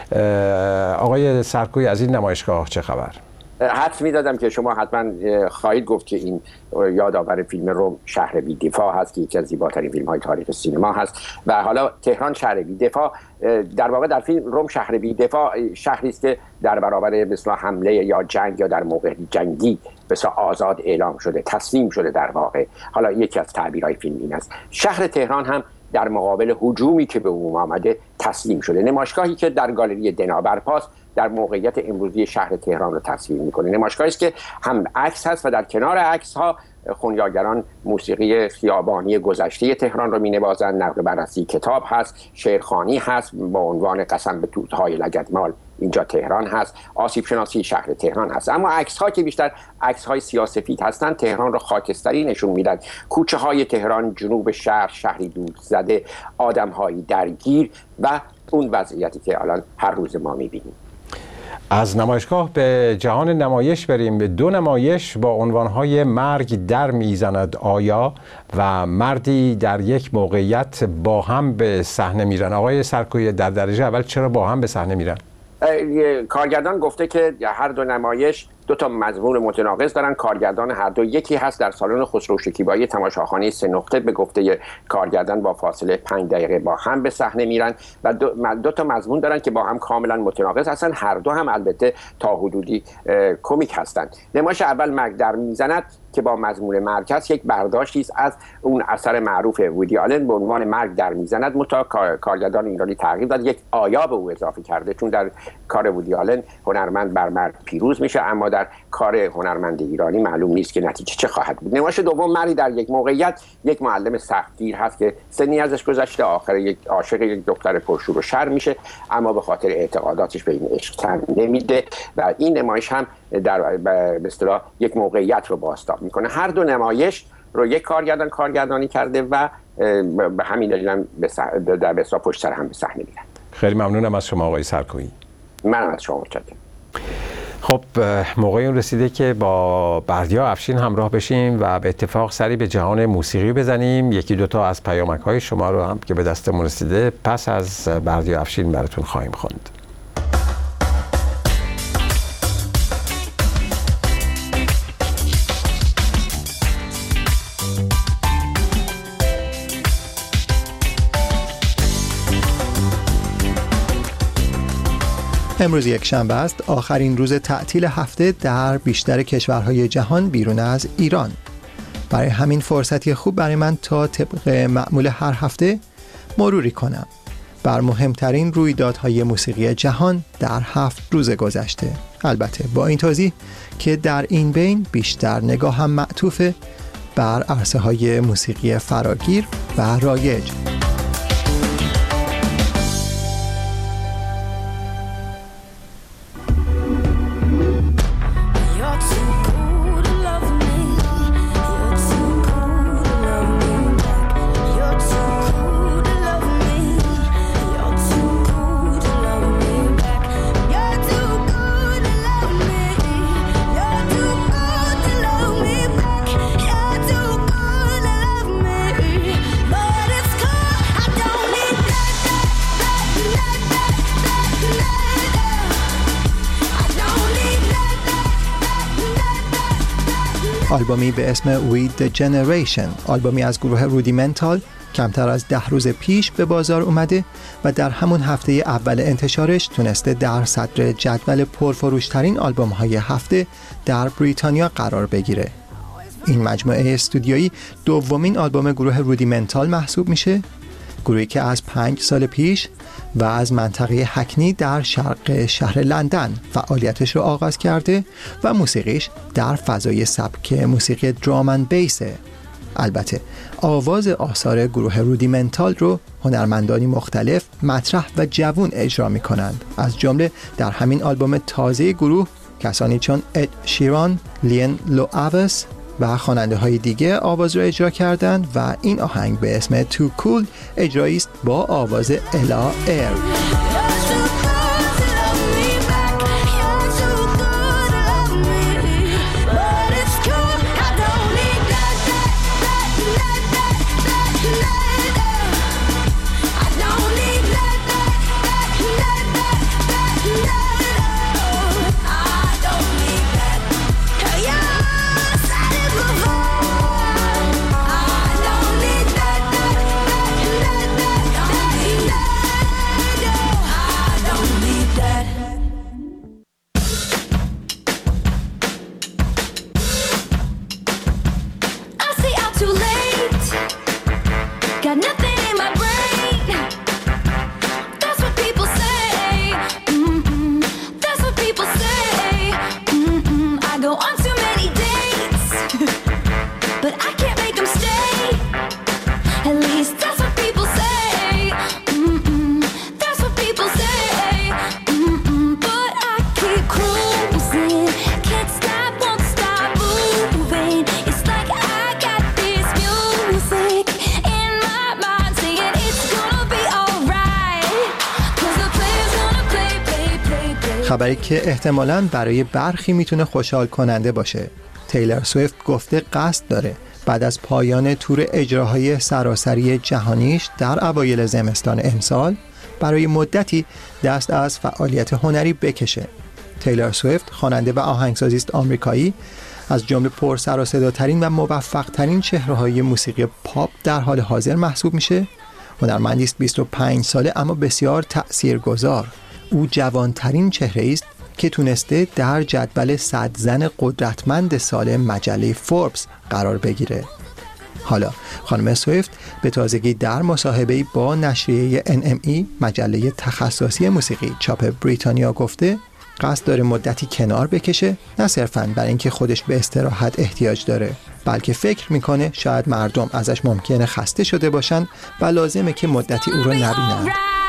آقای سرکوی، از این نمایشگاه چه خبر؟ حدس می‌دادم که شما حتما خواهید گفت که این یادآور فیلم روم شهر بی‌دفاع هست که یکی از زیباترین فیلم‌های تاریخ سینما هست و حالا تهران شهر بی‌دفاع در واقع در فیلم روم شهر بی‌دفاع شهری است که در برابر مثلا حمله یا جنگ یا در موقع جنگی مثلا آزاد اعلام شده، تسلیم شده در واقع. حالا یکی از تعبیرهای فیلم این است. شهر تهران هم در مقابل هجومی که به او آمده تسلیم شده. نمایشگاهی که در گالری دنا برپاست در موقعیت امروزی شهر تهران رو تصویر میکنه. نمایشگاهی است که هم عکس هست و در کنار عکس ها خونیاگران موسیقی خیابانی گذشته تهران رو مینوازند، نقد بررسی کتاب هست، شعرخوانی هست با عنوان قسم به توت‌های لگدمال اینجا تهران هست، آسیب شناسی شهر تهران هست. اما عکس ها که بیشتر عکس های سیاه‌سفید هستند تهران رو خاکستری نشون میدن. کوچه های تهران، جنوب شهر، شهری دود زده، آدم هایی درگیر و اون وضعیتی که الان هر روز ما میبینیم. از نمایشگاه به جهان نمایش بریم. به دو نمایش با عنوانهای مرگ در میزند آیا و مردی در یک موقعیت با هم به صحنه میرن. آقای سرکوی، در درجه اول چرا با هم به صحنه میرن؟ کارگردان گفته که هر دو نمایش دو تا مضمون متناقض دارن. کارگردان هر دو یکی هست در سالن خسرو شکیبایی تماشاخانه 3 نقطه به گفته کارگردان با فاصله 5 دقیقه با هم به صحنه میرن و دو تا مضمون دارن که با هم کاملا متناقض هستن. هر دو هم البته تا حدودی کمیک هستن. نمایش اول مرگ در میزند که با مضمون مرکز یک برداشتی است از اون اثر معروف وودی آلن به عنوان مرگ در میزند، متا کارگردان ایرانی تغییر داد، یک آیا به او اضافه کرده، چون در کار وودی آلن هنرمند بر مرگ پیروز میشه اما در کار هنرمند ایرانی معلوم نیست که نتیجه چه خواهد بود. نمایش دوم مردی در یک موقعیت یک معلم سختگیر هست که سنی ازش گذشته، آخر یک عاشق یک دختر پرشور و شر میشه اما به خاطر اعتقاداتش به این عشق تن نمیده و این نمایش هم در به اصطلاح یک موقعیت رو بازتاب میکنه. هر دو نمایش رو یک کارگردانی کرده و به همین دلیل هم در بسیار پشت سر هم به صحنه میرن. خیلی ممنونم از شما آقای سرکویی. منم از شما متشکرم. خب موقعی اون رسیده که با بردیا افشین همراه بشیم و به اتفاق سری به جهان موسیقی بزنیم. یکی دوتا از پیامک‌های شما رو هم که به دستمون رسیده پس از بردیا افشین براتون خواهیم خواند. امروز یک شنبه است، آخرین روز تعطیل هفته در بیشتر کشورهای جهان بیرون از ایران. برای همین فرصتی خوب برای من تا طبق معمول هر هفته مروری کنم بر مهمترین رویدادهای موسیقی جهان در 7 روز گذشته. البته با این توضیح که در این بین بیشتر نگاهم معطوف بر عرصه‌های موسیقی فراگیر و رایج. آلبومی به اسم We The Generation، آلبومی از گروه رودیمنتال کمتر از 10 روز پیش به بازار اومده و در همون هفته اول انتشارش تونسته در صدر جدول پرفروشترین آلبوم‌های هفته در بریتانیا قرار بگیره. این مجموعه استودیویی دومین آلبوم گروه رودیمنتال محسوب میشه، گروهی که از 5 سال پیش و از منطقه هکنی در شرق شهر لندن فعالیتش رو آغاز کرده و موسیقیش در فضای سبک موسیقی درام اند بیسه. البته آواز آثار گروه رودیمنتال رو هنرمندانی مختلف مطرح و جوون اجرا می کنند. از جمله در همین آلبوم تازه گروه کسانی چون اد شیران، لین لوآوس و خواننده های دیگه آواز رو اجرا کردند و این آهنگ به اسم تو کول اجرایی است با آواز الا ایر. خبری که احتمالاً برای برخی میتونه خوشحال کننده باشه. تیلر سویفت گفته قصد داره بعد از پایان تور اجراهای سراسری جهانیش در اوایل زمستان امسال برای مدتی دست از فعالیت هنری بکشه. تیلر سویفت خواننده و آهنگسازی آمریکایی از جمله پر سر و صداترین و موفق‌ترین چهره‌های موسیقی پاپ در حال حاضر محسوب میشه. هنرمندی است 25 ساله اما بسیار تأثیرگذار. او جوانترین چهره‌ای است که تونسته در جدول 100 زن قدرتمند سال مجله فوربس قرار بگیره. حالا خانم سویفت به تازگی در مصاحبه‌ای با نشریه NME مجله تخصصی موسیقی چاپ بریتانیا گفته قصد داره مدتی کنار بکشه، نه صرفاً برای اینکه خودش به استراحت احتیاج داره، بلکه فکر میکنه شاید مردم ازش ممکنه خسته شده باشن و لازمه که مدتی او رو نبینن.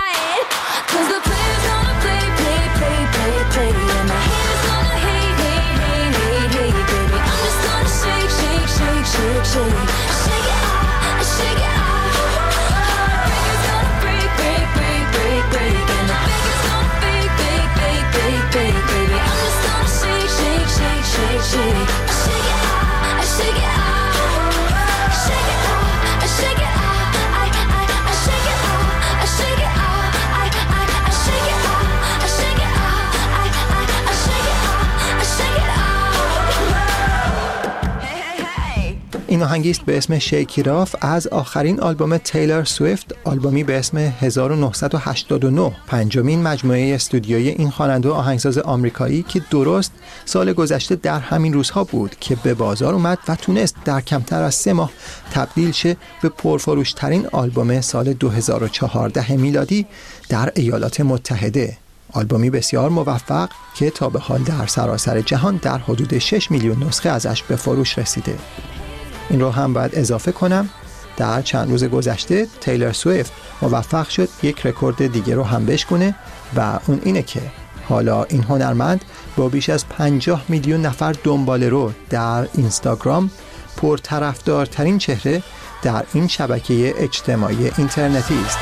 این آهنگی است به اسم شیک ایت آف از آخرین آلبوم تیلر سویفت، آلبومی به اسم 1989، پنجمین مجموعه استودیویی این خواننده و آهنگساز آمریکایی که درست سال گذشته در همین روزها بود که به بازار اومد و تونست در کمتر از 3 ماه تبدیل شه به پرفروشترین آلبوم سال 2014 میلادی در ایالات متحده. آلبومی بسیار موفق که تا به حال در سراسر جهان در حدود 6 میلیون نسخه ازش به فروش رسیده. این رو هم باید اضافه کنم در چند روز گذشته تیلر سویفت موفق شد یک رکورد دیگه رو هم بشکنه و اون اینه که حالا این هنرمند با بیش از 50 میلیون نفر دنباله رو در اینستاگرام پرطرفدارترین چهره در این شبکه اجتماعی اینترنتی است.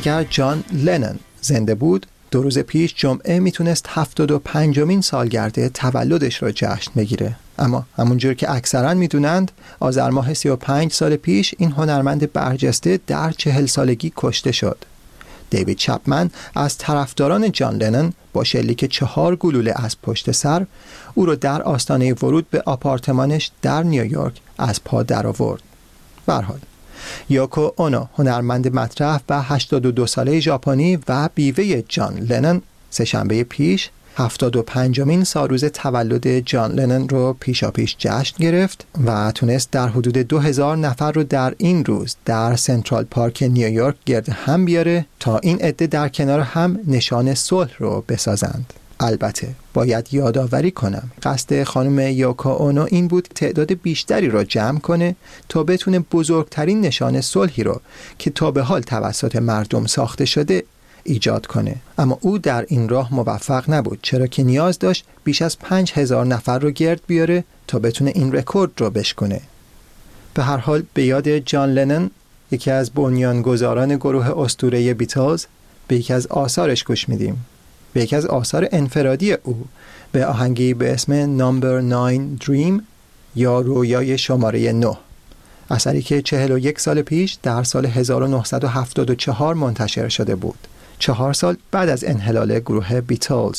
اگر جان لنن زنده بود 2 روز پیش جمعه میتونست 75مین سالگرد تولدش رو جشن بگیره. اما همونجور که اکثرا میدونند آذر ماه 35 سال پیش این هنرمند برجسته در 40 سالگی کشته شد. دیوید چپمن از طرفداران جان لنن با شلیک 4 گلوله از پشت سر او رو در آستانه ورود به آپارتمانش در نیویورک از پا درآورد. به هر حال یوکو اونو هنرمند مطرح و 82 ساله ژاپنی و بیوه جان لنن سه‌شنبه پیش 75مین سالروز تولد جان لنن رو پیشاپیش جشن گرفت و تونست در حدود 2000 نفر رو در این روز در سنترال پارک نیویورک گرد هم بیاره تا این عده در کنار هم نشان صلح رو بسازند. البته باید یادآوری کنم قصد خانم یوکو اونو این بود تعداد بیشتری را جمع کنه تا بتونه بزرگترین نشان صلحی رو که تا به حال توسط مردم ساخته شده ایجاد کنه. اما او در این راه موفق نبود، چرا که نیاز داشت بیش از 5000 نفر رو گرد بیاره تا بتونه این رکورد رو بشکنه. به هر حال به یاد جان لنن، یکی از بنیانگذاران گروه اسطوره بیتلز، به یکی از آثارش گوش میدیم. به یکی از آثار انفرادی او، به آهنگی به اسم نامبر 9 دریم یا رویای شماره 9، اثری که 41 سال پیش در سال 1974 منتشر شده بود، 4 سال بعد از انحلال گروه بیتلز.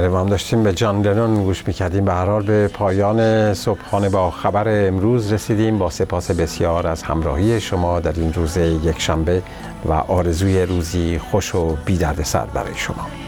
بله ما هم داشتیم به جان لنون گوش میکردیم. به هر حال به پایان صبحانه با خبر امروز رسیدیم. با سپاس بسیار از همراهی شما در این روز یکشنبه و آرزوی روزی خوش و بی دردسر برای شما.